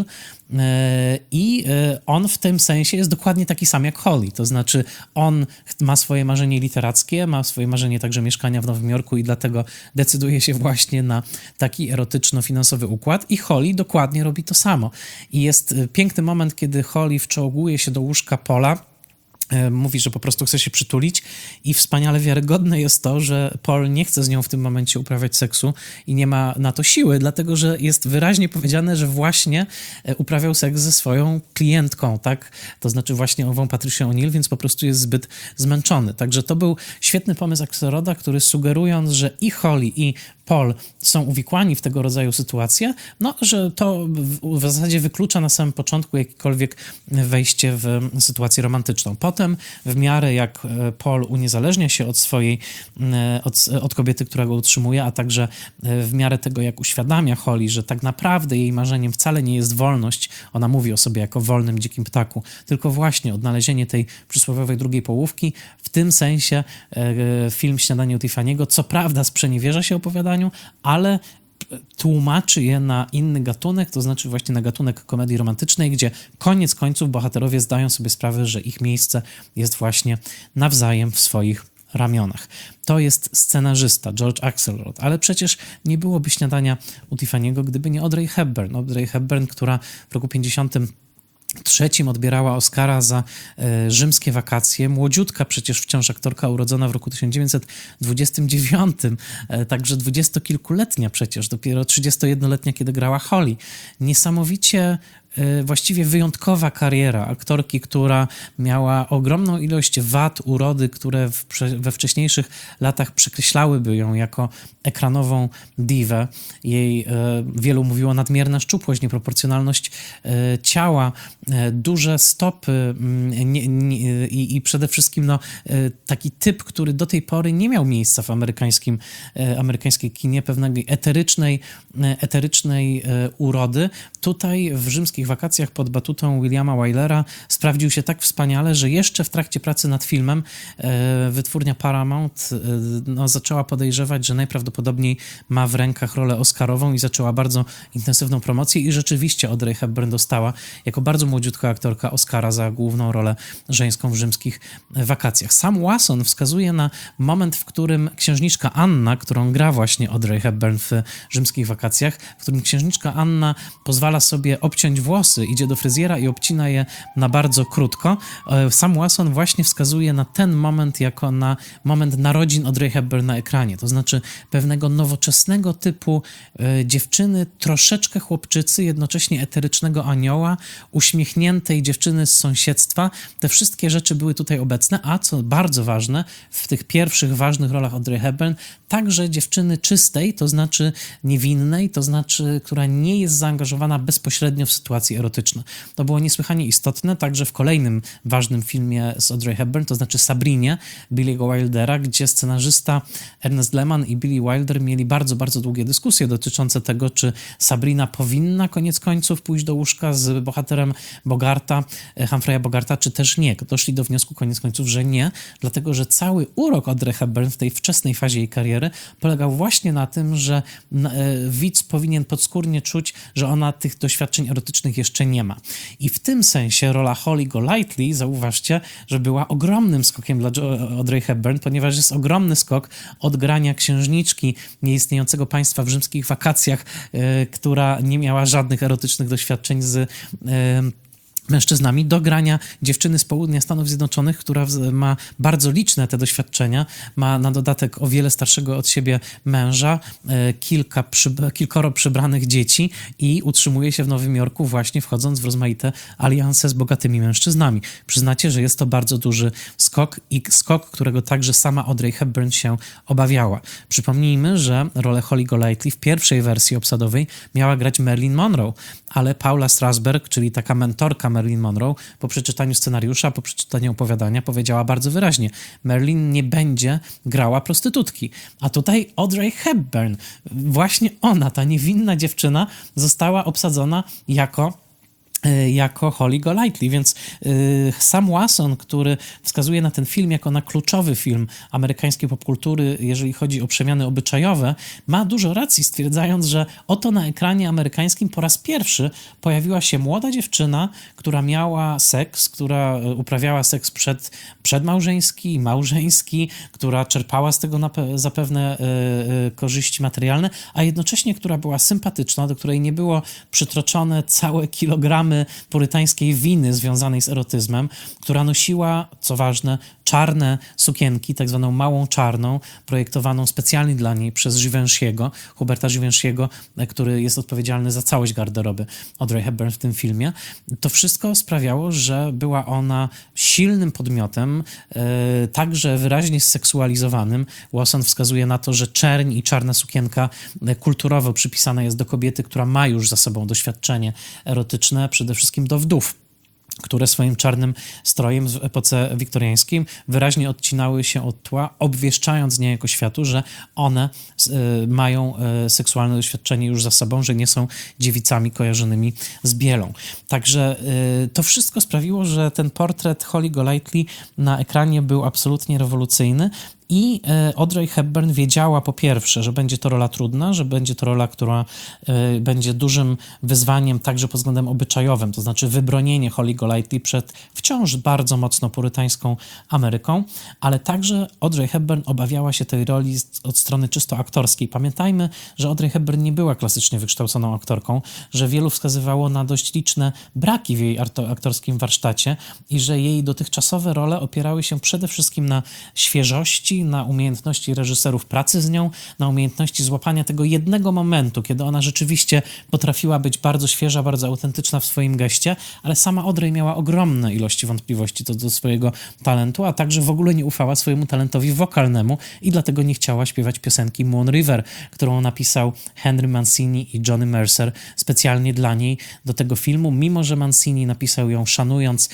Speaker 1: i on w tym sensie jest dokładnie taki sam jak Holly. To znaczy on ma swoje marzenie literackie, ma swoje marzenie także mieszkania w Nowym Jorku i dlatego decyduje się właśnie na taki erotyczno-finansowy układ i Holly dokładnie robi to samo. I jest piękny moment, kiedy Holly wczołguje się do łóżka Pola, mówi, że po prostu chce się przytulić i wspaniale wiarygodne jest to, że Paul nie chce z nią w tym momencie uprawiać seksu i nie ma na to siły, dlatego że jest wyraźnie powiedziane, że właśnie uprawiał seks ze swoją klientką, tak? To znaczy właśnie ową Patricią O'Neil, więc po prostu jest zbyt zmęczony. Także to był świetny pomysł Axelroda, który sugerując, że i Holly, i Paul są uwikłani w tego rodzaju sytuacje, no, że to w zasadzie wyklucza na samym początku jakiekolwiek wejście w sytuację romantyczną. Potem w miarę jak Paul uniezależnia się od swojej, od kobiety, która go utrzymuje, a także w miarę tego, jak uświadamia Holly, że tak naprawdę jej marzeniem wcale nie jest wolność, ona mówi o sobie jako wolnym, dzikim ptaku, tylko właśnie odnalezienie tej przysłowiowej drugiej połówki. W tym sensie film Śniadanie u Tiffany'ego co prawda sprzeniewierza się opowiadaniu, ale tłumaczy je na inny gatunek, to znaczy właśnie na gatunek komedii romantycznej, gdzie koniec końców bohaterowie zdają sobie sprawę, że ich miejsce jest właśnie nawzajem w swoich ramionach. To jest scenarzysta George Axelrod, ale przecież nie byłoby Śniadania u Tiffany'ego, gdyby nie Audrey Hepburn. Audrey Hepburn, która w roku 1953 odbierała Oscara za Rzymskie wakacje. Młodziutka przecież wciąż aktorka, urodzona w roku 1929, także dwudziestokilkuletnia przecież, dopiero 31-letnia, kiedy grała Holly. Niesamowicie właściwie wyjątkowa kariera aktorki, która miała ogromną ilość wad urody, które we wcześniejszych latach przekreślałyby ją jako ekranową diwę. Jej wielu mówiło nadmierna szczupłość, nieproporcjonalność ciała, duże stopy i przede wszystkim taki typ, który do tej pory nie miał miejsca w amerykańskiej kinie, pewnej eterycznej urody. Tutaj w Rzymskich wakacjach pod batutą Williama Wylera sprawdził się tak wspaniale, że jeszcze w trakcie pracy nad filmem wytwórnia Paramount zaczęła podejrzewać, że najprawdopodobniej ma w rękach rolę oscarową i zaczęła bardzo intensywną promocję i rzeczywiście Audrey Hepburn dostała jako bardzo młodziutka aktorka Oscara za główną rolę żeńską w Rzymskich wakacjach. Sam Wasson wskazuje na moment, w którym księżniczka Anna, którą gra właśnie Audrey Hepburn w Rzymskich wakacjach, w którym księżniczka Anna pozwala sobie obciąć włosy, idzie do fryzjera i obcina je na bardzo krótko. Sam Wasson właśnie wskazuje na ten moment jako na moment narodzin Audrey Hepburn na ekranie, to znaczy pewnego nowoczesnego typu dziewczyny, troszeczkę chłopczycy, jednocześnie eterycznego anioła, uśmiechniętej dziewczyny z sąsiedztwa. Te wszystkie rzeczy były tutaj obecne, a co bardzo ważne, w tych pierwszych ważnych rolach Audrey Hepburn, także dziewczyny czystej, to znaczy niewinnej, to znaczy, która nie jest zaangażowana bezpośrednio w sytuacje erotyczne. To było niesłychanie istotne, także w kolejnym ważnym filmie z Audrey Hepburn, to znaczy Sabrinie, Billy'ego Wildera, gdzie scenarzysta Ernest Lehman i Billy Wilder mieli bardzo, bardzo długie dyskusje dotyczące tego, czy Sabrina powinna koniec końców pójść do łóżka z bohaterem Humphreya Bogarta, czy też nie. Doszli do wniosku koniec końców, że nie, dlatego że cały urok Audrey Hepburn w tej wczesnej fazie jej kariery polegał właśnie na tym, że widz powinien podskórnie czuć, że ona tych doświadczeń erotycznych jeszcze nie ma. I w tym sensie rola Holly Golightly, zauważcie, że była ogromnym skokiem dla Audrey Hepburn, ponieważ jest ogromny skok od grania księżniczki nieistniejącego państwa w Rzymskich wakacjach, która nie miała żadnych erotycznych doświadczeń z mężczyznami, do grania dziewczyny z południa Stanów Zjednoczonych, która ma bardzo liczne te doświadczenia, ma na dodatek o wiele starszego od siebie męża, kilkoro przybranych dzieci i utrzymuje się w Nowym Jorku właśnie wchodząc w rozmaite alianse z bogatymi mężczyznami. Przyznacie, że jest to bardzo duży skok i skok, którego także sama Audrey Hepburn się obawiała. Przypomnijmy, że rolę Holly Golightly w pierwszej wersji obsadowej miała grać Marilyn Monroe, ale Paula Strasberg, czyli taka mentorka Marilyn Monroe, po przeczytaniu scenariusza, po przeczytaniu opowiadania powiedziała bardzo wyraźnie: Marilyn nie będzie grała prostytutki. A tutaj Audrey Hepburn, właśnie ona, ta niewinna dziewczyna, została obsadzona jako Holly Golightly, więc sam Wasson, który wskazuje na ten film jako na kluczowy film amerykańskiej popkultury, jeżeli chodzi o przemiany obyczajowe, ma dużo racji, stwierdzając, że oto na ekranie amerykańskim po raz pierwszy pojawiła się młoda dziewczyna, która miała seks, która uprawiała seks przedmałżeński i małżeński, która czerpała z tego zapewne korzyści materialne, a jednocześnie która była sympatyczna, do której nie było przytroczone całe kilogramy purytańskiej winy związanej z erotyzmem, która nosiła, co ważne, czarne sukienki, tak zwaną małą czarną, projektowaną specjalnie dla niej przez Givenchy'ego, Huberta Givenchy'ego, który jest odpowiedzialny za całość garderoby Audrey Hepburn w tym filmie. To wszystko sprawiało, że była ona silnym podmiotem, także wyraźnie zseksualizowanym. Wasson wskazuje na to, że czerń i czarna sukienka kulturowo przypisana jest do kobiety, która ma już za sobą doświadczenie erotyczne, przede wszystkim do wdów, które swoim czarnym strojem w epoce wiktoriańskiej wyraźnie odcinały się od tła, obwieszczając niejako światu, że one mają seksualne doświadczenie już za sobą, że nie są dziewicami kojarzonymi z bielą. Także to wszystko sprawiło, że ten portret Holly Golightly na ekranie był absolutnie rewolucyjny. I Audrey Hepburn wiedziała po pierwsze, że będzie to rola trudna, że będzie to rola, która będzie dużym wyzwaniem także pod względem obyczajowym, to znaczy wybronienie Holly Golightly przed wciąż bardzo mocno purytańską Ameryką, ale także Audrey Hepburn obawiała się tej roli od strony czysto aktorskiej. Pamiętajmy, że Audrey Hepburn nie była klasycznie wykształconą aktorką, że wielu wskazywało na dość liczne braki w jej aktorskim warsztacie i że jej dotychczasowe role opierały się przede wszystkim na świeżości, na umiejętności reżyserów pracy z nią, na umiejętności złapania tego jednego momentu, kiedy ona rzeczywiście potrafiła być bardzo świeża, bardzo autentyczna w swoim geście, ale sama Audrey miała ogromne ilości wątpliwości co do swojego talentu, a także w ogóle nie ufała swojemu talentowi wokalnemu i dlatego nie chciała śpiewać piosenki Moon River, którą napisał Henry Mancini i Johnny Mercer specjalnie dla niej do tego filmu, mimo że Mancini napisał ją szanując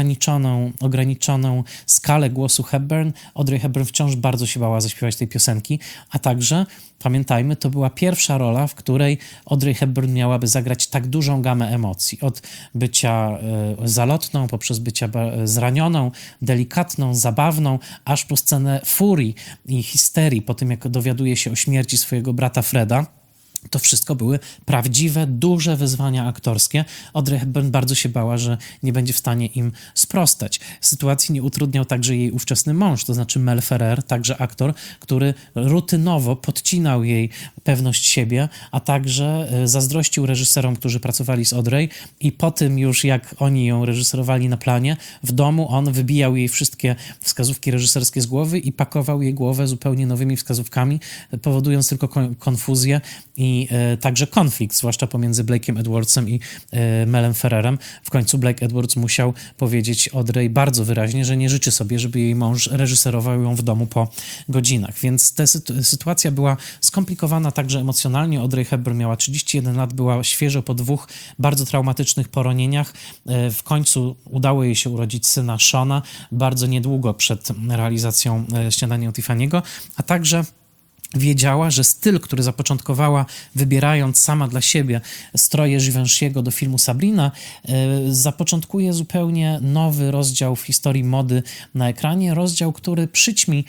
Speaker 1: ograniczoną skalę głosu Hepburn, Audrey Hepburn wciąż bardzo się bała zaśpiewać tej piosenki, a także pamiętajmy, to była pierwsza rola, w której Audrey Hepburn miałaby zagrać tak dużą gamę emocji. Od bycia zalotną, poprzez bycia zranioną, delikatną, zabawną, aż po scenę furii i histerii, po tym jak dowiaduje się o śmierci swojego brata Freda. To wszystko były prawdziwe, duże wyzwania aktorskie. Audrey Hepburn bardzo się bała, że nie będzie w stanie im sprostać. Sytuacji nie utrudniał także jej ówczesny mąż, to znaczy Mel Ferrer, także aktor, który rutynowo podcinał jej pewność siebie, a także zazdrościł reżyserom, którzy pracowali z Audrey i po tym już jak oni ją reżyserowali na planie, w domu on wybijał jej wszystkie wskazówki reżyserskie z głowy i pakował jej głowę zupełnie nowymi wskazówkami, powodując tylko konfuzję i także konflikt, zwłaszcza pomiędzy Blake'em Edwardsem i Melem Ferrerem. W końcu Blake Edwards musiał powiedzieć Audrey bardzo wyraźnie, że nie życzy sobie, żeby jej mąż reżyserował ją w domu po godzinach. Więc ta sytuacja była skomplikowana także emocjonalnie. Audrey Hepburn miała 31 lat, była świeżo po 2 bardzo traumatycznych poronieniach. W końcu udało jej się urodzić syna Shona bardzo niedługo przed realizacją Śniadania u Tiffany'ego, a także wiedziała, że styl, który zapoczątkowała, wybierając sama dla siebie stroje Givenchy'ego do filmu Sabrina, zapoczątkuje zupełnie nowy rozdział w historii mody na ekranie. Rozdział, który przyćmi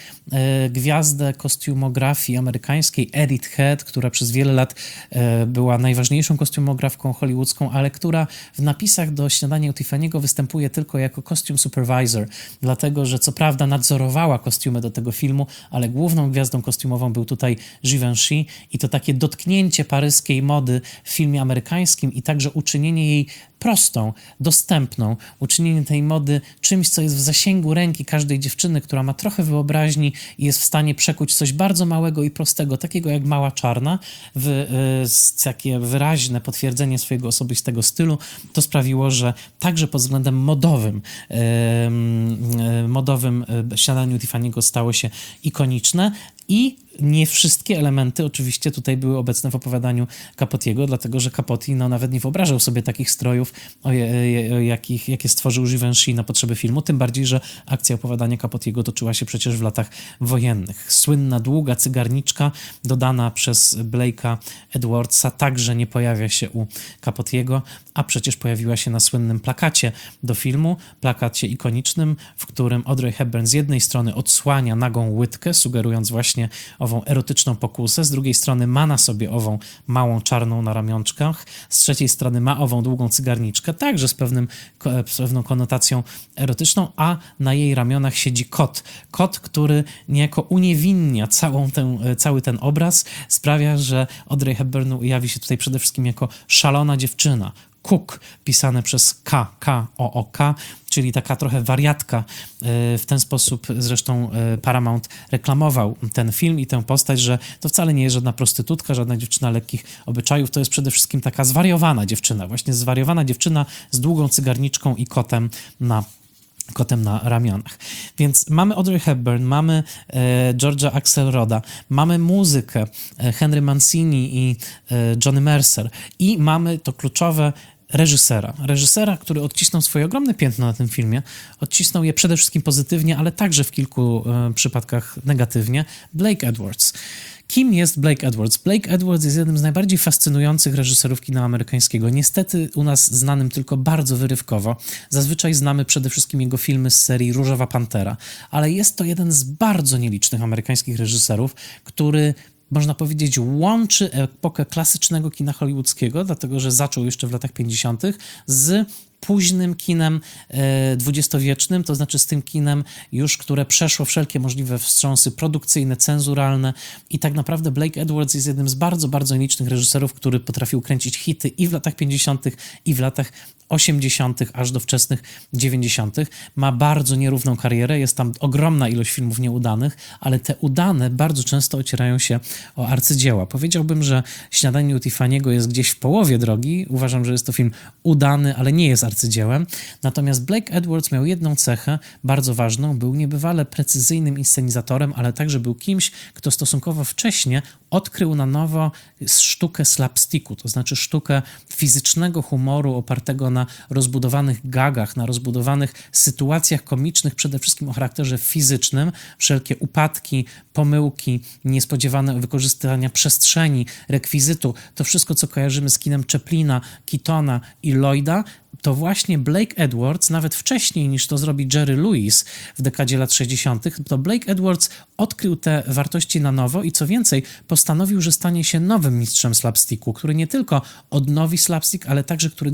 Speaker 1: gwiazdę kostiumografii amerykańskiej Edith Head, która przez wiele lat była najważniejszą kostiumografką hollywoodzką, ale która w napisach do Śniadania u Tiffany'ego występuje tylko jako costume supervisor, dlatego, że co prawda nadzorowała kostiumy do tego filmu, ale główną gwiazdą kostiumową był tutaj Givenchy i to takie dotknięcie paryskiej mody w filmie amerykańskim i także uczynienie jej prostą, dostępną, uczynienie tej mody czymś, co jest w zasięgu ręki każdej dziewczyny, która ma trochę wyobraźni i jest w stanie przekuć coś bardzo małego i prostego, takiego jak Mała Czarna, w takie wyraźne potwierdzenie swojego osobistego stylu. To sprawiło, że także pod względem modowym Śniadanie u Tiffany'ego stało się ikoniczne i nie wszystkie elementy oczywiście tutaj były obecne w opowiadaniu Capotiego, dlatego że Capote nawet nie wyobrażał sobie takich strojów, jakie stworzył Givenchy na potrzeby filmu, tym bardziej, że akcja opowiadania Capotiego toczyła się przecież w latach wojennych. Słynna, długa cygarniczka dodana przez Blake'a Edwardsa także nie pojawia się u Capotiego, a przecież pojawiła się na słynnym plakacie do filmu, plakacie ikonicznym, w którym Audrey Hepburn z jednej strony odsłania nagą łydkę, sugerując właśnie ową erotyczną pokusę, z drugiej strony ma na sobie ową małą czarną na ramionczkach, z trzeciej strony ma ową długą cygarniczkę, także z pewną konotacją erotyczną, a na jej ramionach siedzi kot. Kot, który niejako uniewinnia cały ten obraz, sprawia, że Audrey Hepburn jawi się tutaj przede wszystkim jako szalona dziewczyna. Cook, pisane przez K-O-O-K, czyli taka trochę wariatka. W ten sposób zresztą Paramount reklamował ten film i tę postać, że to wcale nie jest żadna prostytutka, żadna dziewczyna lekkich obyczajów, to jest przede wszystkim taka zwariowana dziewczyna, właśnie zwariowana dziewczyna z długą cygarniczką i kotem na ramionach. Więc mamy Audrey Hepburn, mamy George'a Axelroda, mamy muzykę Henry Mancini i Johnny Mercer i mamy to kluczowe reżysera, który odcisnął swoje ogromne piętno na tym filmie, odcisnął je przede wszystkim pozytywnie, ale także w kilku przypadkach negatywnie, Blake Edwards. Kim jest Blake Edwards? Blake Edwards jest jednym z najbardziej fascynujących reżyserów kina amerykańskiego. Niestety u nas znanym tylko bardzo wyrywkowo. Zazwyczaj znamy przede wszystkim jego filmy z serii Różowa Pantera, ale jest to jeden z bardzo nielicznych amerykańskich reżyserów, który można powiedzieć, łączy epokę klasycznego kina hollywoodzkiego, dlatego że zaczął jeszcze w latach 50. z późnym kinem dwudziestowiecznym, to znaczy z tym kinem już, które przeszło wszelkie możliwe wstrząsy produkcyjne, cenzuralne i tak naprawdę Blake Edwards jest jednym z bardzo, bardzo nielicznych reżyserów, który potrafił kręcić hity i w latach 50. i w latach 80. aż do wczesnych 90. Ma bardzo nierówną karierę, jest tam ogromna ilość filmów nieudanych, ale te udane bardzo często ocierają się o arcydzieła. Powiedziałbym, że Śniadanie u Tiffany'ego jest gdzieś w połowie drogi. Uważam, że jest to film udany, ale nie jest arcydziełem. Natomiast Blake Edwards miał jedną cechę bardzo ważną. Był niebywale precyzyjnym inscenizatorem, ale także był kimś, kto stosunkowo wcześnie odkrył na nowo sztukę slapsticku, to znaczy sztukę fizycznego humoru opartego na rozbudowanych gagach, na rozbudowanych sytuacjach komicznych, przede wszystkim o charakterze fizycznym. Wszelkie upadki, pomyłki, niespodziewane wykorzystania przestrzeni, rekwizytu, to wszystko, co kojarzymy z kinem Chaplina, Keatona i Lloyda, to właśnie Blake Edwards, nawet wcześniej niż to zrobi Jerry Lewis w dekadzie lat 60., to Blake Edwards odkrył te wartości na nowo i co więcej, postanowił, że stanie się nowym mistrzem slapsticku, który nie tylko odnowi slapstick, ale także który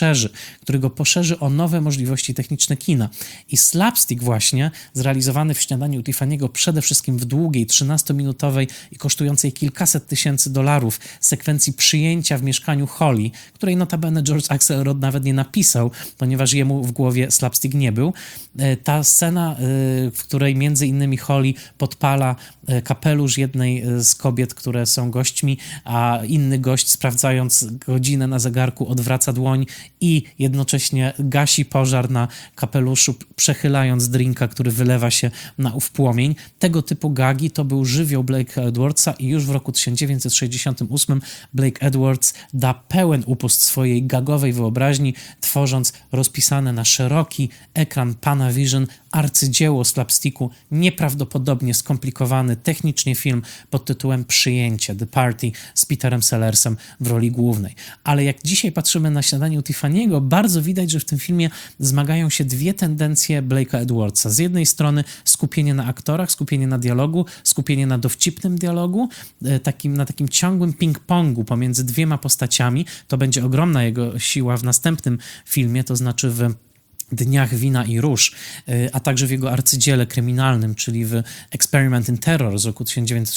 Speaker 1: go poszerzy o nowe możliwości techniczne kina. I slapstick właśnie, zrealizowany w Śniadaniu u Tiffany'ego przede wszystkim w długiej, 13-minutowej i kosztującej kilkaset tysięcy dolarów sekwencji przyjęcia w mieszkaniu Holly, której notabene George Axelrod nawet nie napisał, ponieważ jemu w głowie slapstick nie był. Ta scena, w której między innymi Holly podpala kapelusz jednej z kobiet, które są gośćmi, a inny gość, sprawdzając godzinę na zegarku, odwraca dłoń i jednocześnie gasi pożar na kapeluszu, przechylając drinka, który wylewa się na ów płomień. Tego typu gagi to był żywioł Blake'a Edwardsa i już w roku 1968 Blake Edwards da pełen upust swojej gagowej wyobraźni, tworząc rozpisane na szeroki ekran Panavision arcydzieło slapsticku, nieprawdopodobnie skomplikowany technicznie film pod tytułem Przyjęcie, The Party z Peterem Sellersem w roli głównej. Ale jak dzisiaj patrzymy na Śniadanie u Tiffany'ego, bardzo widać, że w tym filmie zmagają się dwie tendencje Blake'a Edwardsa. Z jednej strony skupienie na aktorach, skupienie na dialogu, skupienie na dowcipnym dialogu, na takim ciągłym ping-pongu pomiędzy dwiema postaciami. To będzie ogromna jego siła w następnym filmie, to znaczy w Dniach wina i róż, a także w jego arcydziele kryminalnym, czyli w Experiment in Terror z roku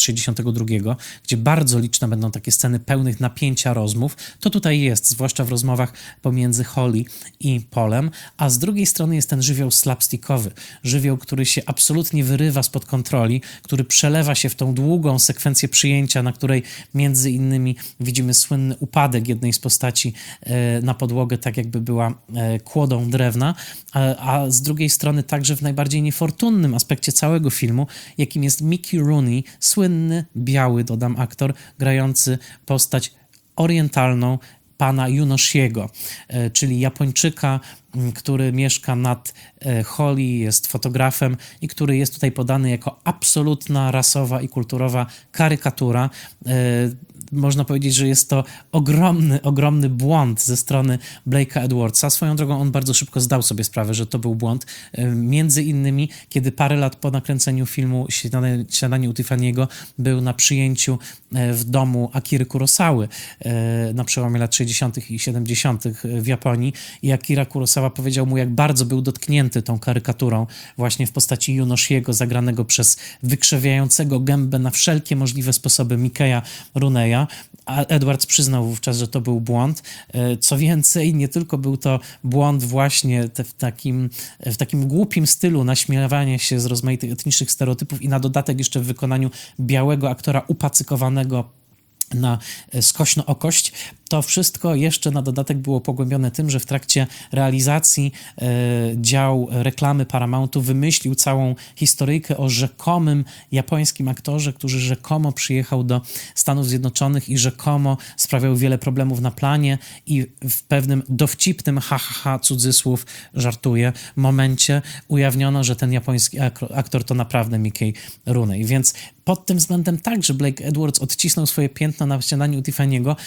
Speaker 1: 1962, gdzie bardzo liczne będą takie sceny pełnych napięcia rozmów. To tutaj jest, zwłaszcza w rozmowach pomiędzy Holly i Polem, a z drugiej strony jest ten żywioł slapstickowy, żywioł, który się absolutnie wyrywa spod kontroli, który przelewa się w tą długą sekwencję przyjęcia, na której między innymi widzimy słynny upadek jednej z postaci na podłogę, tak jakby była kłodą drewna, a z drugiej strony także w najbardziej niefortunnym aspekcie całego filmu, jakim jest Mickey Rooney, słynny, biały, dodam, aktor, grający postać orientalną pana Junoshiego, czyli Japończyka, który mieszka nad Holly, jest fotografem i który jest tutaj podany jako absolutna rasowa i kulturowa karykatura. Można powiedzieć, że jest to ogromny błąd ze strony Blake'a Edwardsa. Swoją drogą on bardzo szybko zdał sobie sprawę, że to był błąd. Między innymi, kiedy parę lat po nakręceniu filmu Śniadanie u Tiffany'ego był na przyjęciu w domu Akiry Kurosawy na przełomie lat 60. i 70. w Japonii i Akira Kurosawa powiedział mu, jak bardzo był dotknięty tą karykaturą właśnie w postaci Junoshiego, zagranego przez wykrzewiającego gębę na wszelkie możliwe sposoby Mikeya Rooneya, a Edwards przyznał wówczas, że to był błąd. Co więcej, nie tylko był to błąd właśnie w takim głupim stylu naśmiewania się z rozmaitych etnicznych stereotypów i na dodatek jeszcze w wykonaniu białego aktora upacykowanego na skośno o kość. To wszystko jeszcze na dodatek było pogłębione tym, że w trakcie realizacji dział reklamy Paramountu wymyślił całą historyjkę o rzekomym japońskim aktorze, który rzekomo przyjechał do Stanów Zjednoczonych i rzekomo sprawiał wiele problemów na planie i w pewnym dowcipnym cudzysłów, żartuję, momencie ujawniono, że ten japoński aktor to naprawdę Mickey Rooney. Więc pod tym względem także Blake Edwards odcisnął swoje piętno na Śniadaniu u Tiffany'ego.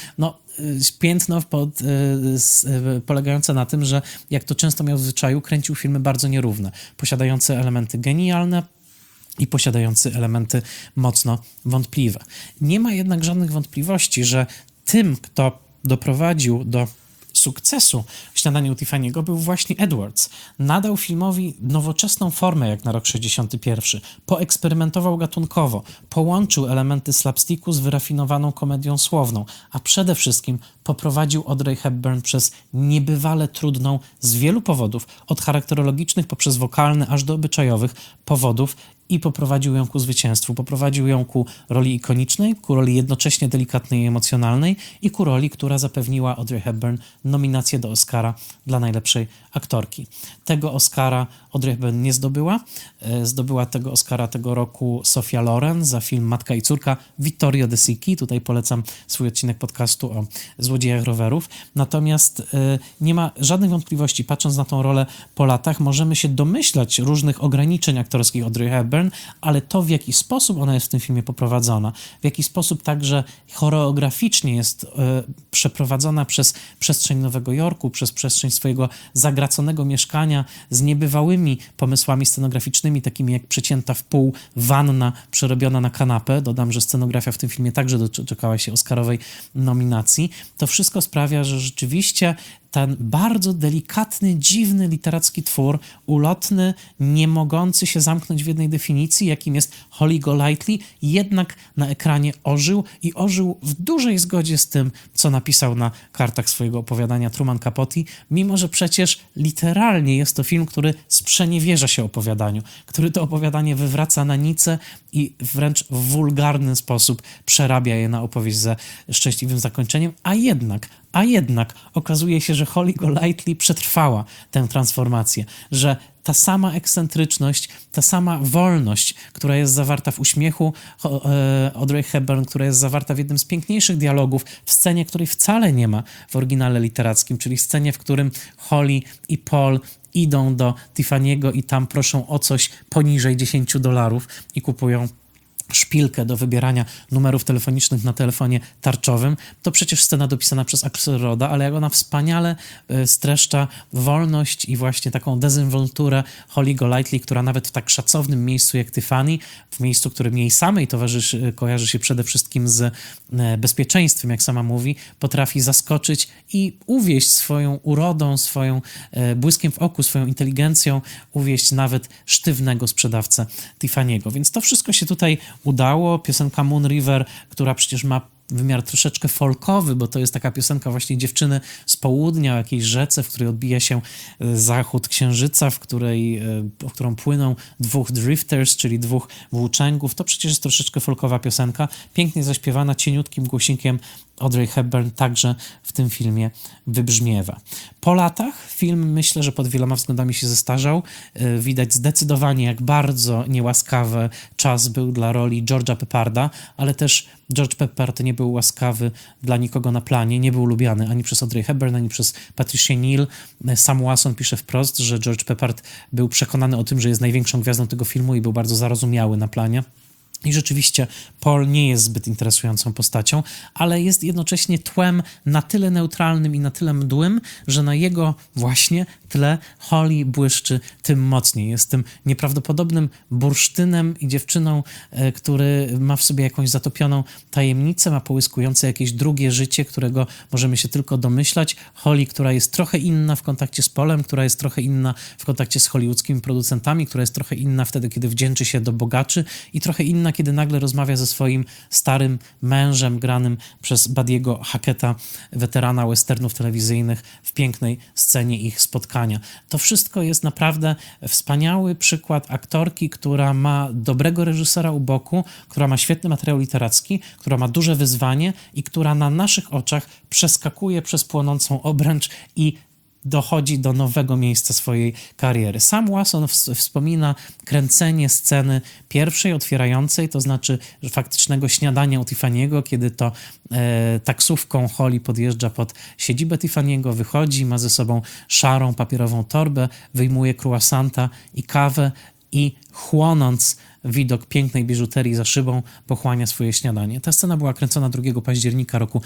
Speaker 1: Piętno polegające na tym, że jak to często miał w zwyczaju, kręcił filmy bardzo nierówne, posiadające elementy genialne i posiadające elementy mocno wątpliwe. Nie ma jednak żadnych wątpliwości, że tym, kto doprowadził do sukcesu Śniadania u Tiffany'ego był właśnie Edwards. Nadał filmowi nowoczesną formę jak na rok 61. Poeksperymentował gatunkowo, połączył elementy slapsticku z wyrafinowaną komedią słowną, a przede wszystkim poprowadził Audrey Hepburn przez niebywale trudną z wielu powodów, od charakterologicznych poprzez wokalne aż do obyczajowych powodów, i poprowadził ją ku zwycięstwu. Poprowadził ją ku roli ikonicznej, ku roli jednocześnie delikatnej i emocjonalnej i ku roli, która zapewniła Audrey Hepburn nominację do Oscara dla najlepszej aktorki. Tego Oscara Audrey Hepburn nie zdobyła. Zdobyła tego Oscara tego roku Sophia Loren za film Matka i córka Vittorio De Sica. Tutaj polecam swój odcinek podcastu o złodziejach rowerów. Natomiast nie ma żadnych wątpliwości, patrząc na tą rolę po latach, możemy się domyślać różnych ograniczeń aktorskich Audrey Hepburn, ale to, w jaki sposób ona jest w tym filmie poprowadzona, w jaki sposób także choreograficznie jest przeprowadzona przez przestrzeń Nowego Jorku, przez przestrzeń swojego zagraconego mieszkania z niebywałymi pomysłami scenograficznymi, takimi jak przecięta w pół wanna przerobiona na kanapę. Dodam, że scenografia w tym filmie także doczekała się Oscarowej nominacji. To wszystko sprawia, że rzeczywiście ten bardzo delikatny, dziwny literacki twór, ulotny, nie mogący się zamknąć w jednej definicji, jakim jest Holly Golightly, jednak na ekranie ożył i ożył w dużej zgodzie z tym, co napisał na kartach swojego opowiadania Truman Capote, mimo że przecież literalnie jest to film, który sprzeniewierza się opowiadaniu, który to opowiadanie wywraca na nicę i wręcz w wulgarny sposób przerabia je na opowieść ze szczęśliwym zakończeniem, a jednak okazuje się, że Holly Golightly przetrwała tę transformację, że ta sama ekscentryczność, ta sama wolność, która jest zawarta w uśmiechu Audrey Hepburn, która jest zawarta w jednym z piękniejszych dialogów, w scenie, której wcale nie ma w oryginale literackim, czyli w scenie, w którym Holly i Paul idą do Tiffany'ego i tam proszą o coś poniżej $10 i kupują szpilkę do wybierania numerów telefonicznych na telefonie tarczowym, to przecież scena dopisana przez Axelroda, ale jak ona wspaniale streszcza wolność i właśnie taką dezynwolturę Holly Golightly, która nawet w tak szacownym miejscu jak Tiffany, w miejscu, którym jej samej kojarzy się przede wszystkim z bezpieczeństwem, jak sama mówi, potrafi zaskoczyć i uwieść swoją urodą, swoją błyskiem w oku, swoją inteligencją, uwieść nawet sztywnego sprzedawcę Tiffany'ego. Więc to wszystko się tutaj udało. Piosenka Moon River, która przecież ma wymiar troszeczkę folkowy, bo to jest taka piosenka właśnie dziewczyny z południa, o jakiejś rzece, w której odbija się zachód księżyca, w którą płyną dwóch drifters, czyli dwóch włóczęgów. To przecież jest troszeczkę folkowa piosenka, pięknie zaśpiewana, cieniutkim głosikiem Audrey Hepburn także w tym filmie wybrzmiewa. Po latach film, myślę, że pod wieloma względami się zestarzał. Widać zdecydowanie, jak bardzo niełaskawy czas był dla roli George'a Pepparda, ale też George Peppard nie był łaskawy dla nikogo na planie, nie był lubiany ani przez Audrey Hepburn, ani przez Patricia Neal. Sam Wasson pisze wprost, że George Peppard był przekonany o tym, że jest największą gwiazdą tego filmu i był bardzo zarozumiały na planie. I rzeczywiście Paul nie jest zbyt interesującą postacią, ale jest jednocześnie tłem na tyle neutralnym i na tyle mdłym, że na jego właśnie tle Holly błyszczy tym mocniej. Jest tym nieprawdopodobnym bursztynem i dziewczyną, który ma w sobie jakąś zatopioną tajemnicę, ma połyskujące jakieś drugie życie, którego możemy się tylko domyślać. Holly, która jest trochę inna w kontakcie z Polem, która jest trochę inna w kontakcie z hollywoodzkimi producentami, która jest trochę inna wtedy, kiedy wdzięczy się do bogaczy i trochę inna, kiedy nagle rozmawia ze swoim starym mężem, granym przez Buddiego Hacketa, weterana westernów telewizyjnych, w pięknej scenie ich spotkania. To wszystko jest naprawdę wspaniały przykład aktorki, która ma dobrego reżysera u boku, która ma świetny materiał literacki, która ma duże wyzwanie i która na naszych oczach przeskakuje przez płonącą obręcz i dochodzi do nowego miejsca swojej kariery. Sam Wasson wspomina kręcenie sceny pierwszej, otwierającej, to znaczy faktycznego śniadania u Tiffany'ego, kiedy to taksówką Holly podjeżdża pod siedzibę Tiffany'ego, wychodzi, ma ze sobą szarą papierową torbę, wyjmuje croissanta i kawę i chłonąc widok pięknej biżuterii za szybą pochłania swoje śniadanie. Ta scena była kręcona 2 października roku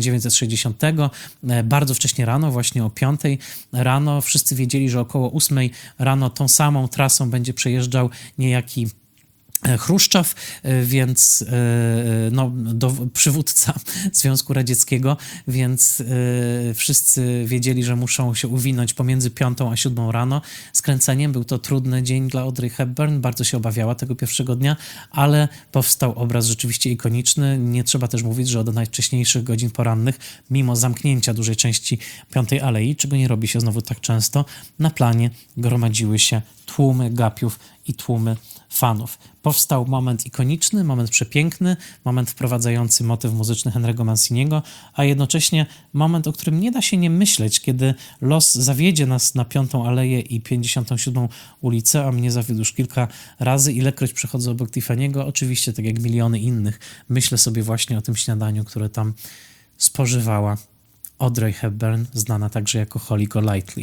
Speaker 1: 1960. Bardzo wcześnie rano, właśnie o 5 rano. Wszyscy wiedzieli, że około 8 rano tą samą trasą będzie przejeżdżał niejaki Chruszczow, więc przywódca Związku Radzieckiego, więc wszyscy wiedzieli, że muszą się uwinąć pomiędzy 5 a 7 rano z kręceniem. Był to trudny dzień dla Audrey Hepburn, bardzo się obawiała tego pierwszego dnia, ale powstał obraz rzeczywiście ikoniczny. Nie trzeba też mówić, że od najwcześniejszych godzin porannych, mimo zamknięcia dużej części 5 Alei, czego nie robi się znowu tak często, na planie gromadziły się tłumy gapiów i tłumy fanów. Powstał moment ikoniczny, moment przepiękny, moment wprowadzający motyw muzyczny Henry'ego Manciniego, a jednocześnie moment, o którym nie da się nie myśleć, kiedy los zawiedzie nas na 5 Aleję i 57 ulicę, a mnie zawiódł już kilka razy, ilekroć przechodzę obok Tiffany'ego, oczywiście tak jak miliony innych, myślę sobie właśnie o tym śniadaniu, które tam spożywała Audrey Hepburn, znana także jako Holly Golightly.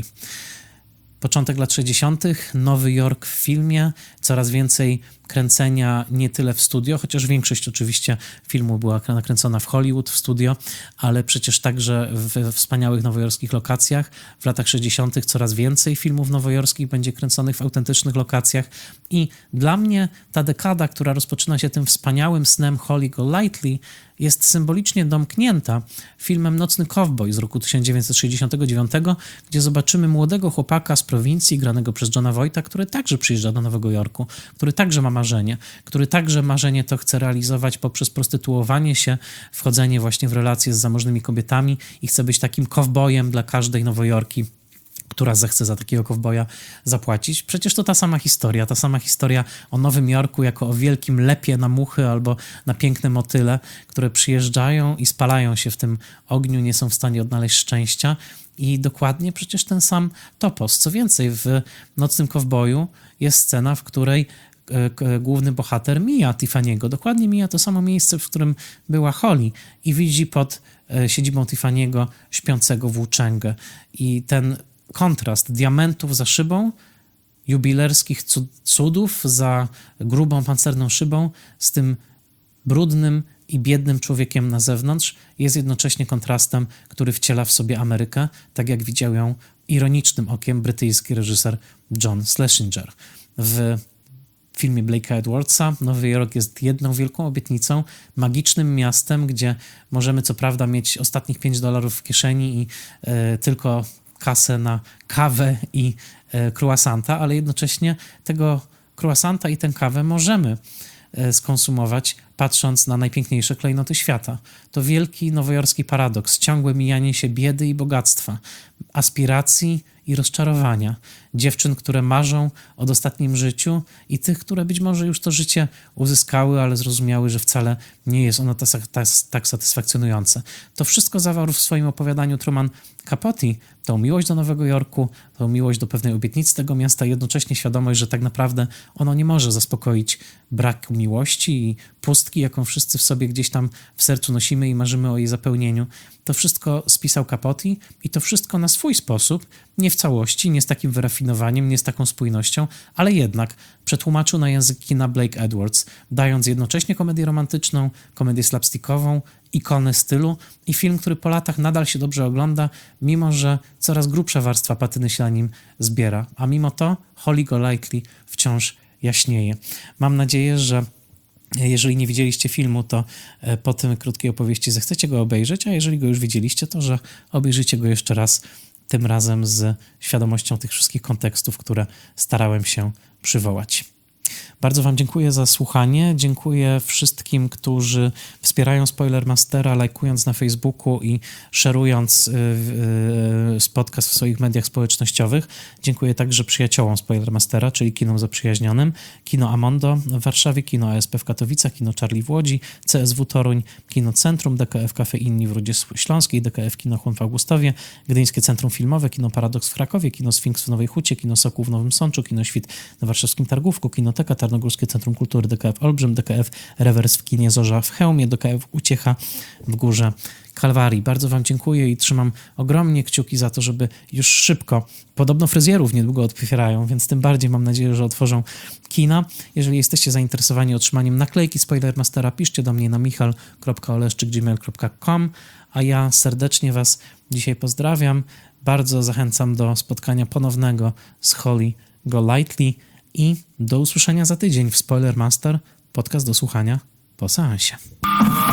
Speaker 1: Początek lat 60., Nowy Jork w filmie, coraz więcej kręcenia nie tyle w studio, chociaż większość oczywiście filmu była nakręcona w Hollywood, w studio, ale przecież także w wspaniałych nowojorskich lokacjach. W latach 60. coraz więcej filmów nowojorskich będzie kręconych w autentycznych lokacjach i dla mnie ta dekada, która rozpoczyna się tym wspaniałym snem Holly Golightly, jest symbolicznie domknięta filmem Nocny Kowboj z roku 1969, gdzie zobaczymy młodego chłopaka z prowincji, granego przez Johna Voighta, który także przyjeżdża do Nowego Jorku, który także ma marzenie, który także marzenie to chce realizować poprzez prostytuowanie się, wchodzenie właśnie w relacje z zamożnymi kobietami i chce być takim kowbojem dla każdej Nowojorki, która zechce za takiego kowboja zapłacić. Przecież to ta sama historia o Nowym Jorku jako o wielkim lepie na muchy albo na piękne motyle, które przyjeżdżają i spalają się w tym ogniu, nie są w stanie odnaleźć szczęścia i dokładnie przecież ten sam topos. Co więcej, w Nocnym Kowboju jest scena, w której główny bohater mija Tiffany'ego. Dokładnie mija to samo miejsce, w którym była Holly i widzi pod siedzibą Tiffany'ego śpiącego włóczęgę. I ten kontrast diamentów za szybą, jubilerskich cudów za grubą pancerną szybą z tym brudnym i biednym człowiekiem na zewnątrz jest jednocześnie kontrastem, który wciela w sobie Amerykę, tak jak widział ją ironicznym okiem brytyjski reżyser John Schlesinger. W filmie Blake'a Edwardsa Nowy Jork jest jedną wielką obietnicą, magicznym miastem, gdzie możemy co prawda mieć ostatnich $5 w kieszeni i tylko kasę na kawę i croissanta, ale jednocześnie tego croissanta i tę kawę możemy skonsumować, patrząc na najpiękniejsze klejnoty świata. To wielki nowojorski paradoks, ciągłe mijanie się biedy i bogactwa, aspiracji i rozczarowania, dziewczyn, które marzą o dostatnim życiu i tych, które być może już to życie uzyskały, ale zrozumiały, że wcale nie jest ono tak satysfakcjonujące. To wszystko zawarł w swoim opowiadaniu Truman Capote, tą miłość do Nowego Jorku, tą miłość do pewnej obietnicy tego miasta, jednocześnie świadomość, że tak naprawdę ono nie może zaspokoić braku miłości i pustki, jaką wszyscy w sobie gdzieś tam w sercu nosimy i marzymy o jej zapełnieniu. To wszystko spisał Capote i to wszystko na swój sposób, nie w całości, nie z takim wyrafinowaniem, nie z taką spójnością, ale jednak przetłumaczył na język kina Blake Edwards, dając jednocześnie komedię romantyczną, komedię slapstickową, ikonę stylu i film, który po latach nadal się dobrze ogląda, mimo że coraz grubsza warstwa patyny się na nim zbiera. A mimo to Holly Golightly wciąż jaśnieje. Mam nadzieję, że jeżeli nie widzieliście filmu, to po tym krótkiej opowieści zechcecie go obejrzeć, a jeżeli go już widzieliście, to że obejrzycie go jeszcze raz, tym razem z świadomością tych wszystkich kontekstów, które starałem się przywołać. Bardzo Wam dziękuję za słuchanie. Dziękuję wszystkim, którzy wspierają Spoilermastera, lajkując na Facebooku i szerując podcast w swoich mediach społecznościowych. Dziękuję także przyjaciołom Spoilermastera, czyli kinom zaprzyjaźnionym, Kino Amondo w Warszawie, Kino ASP w Katowicach, Kino Charlie w Łodzi, CSW Toruń, Kino Centrum, DKF Cafe Inni w Rudzie Śląskiej, DKF Kino Chłym w Augustowie, Gdyńskie Centrum Filmowe, Kino Paradoks w Krakowie, Kino Sfinks w Nowej Hucie, Kino Sokół w Nowym Sączu, Kino Świt na warszawskim Targówku, Kinoteka Tarnogórskie Centrum Kultury, DKF Olbrzym, DKF Rewers w kinie Zorza w Chełmie, DKF Uciecha w Górze Kalwarii. Bardzo Wam dziękuję i trzymam ogromnie kciuki za to, żeby już szybko, podobno fryzjerów niedługo otwierają, więc tym bardziej mam nadzieję, że otworzą kina. Jeżeli jesteście zainteresowani otrzymaniem naklejki Spoilermastera, piszcie do mnie na michal.oleszczyk@gmail.com, a ja serdecznie Was dzisiaj pozdrawiam. Bardzo zachęcam do spotkania ponownego z Holly Golightly i do usłyszenia za tydzień w Spoilermaster, podcast do słuchania po seansie.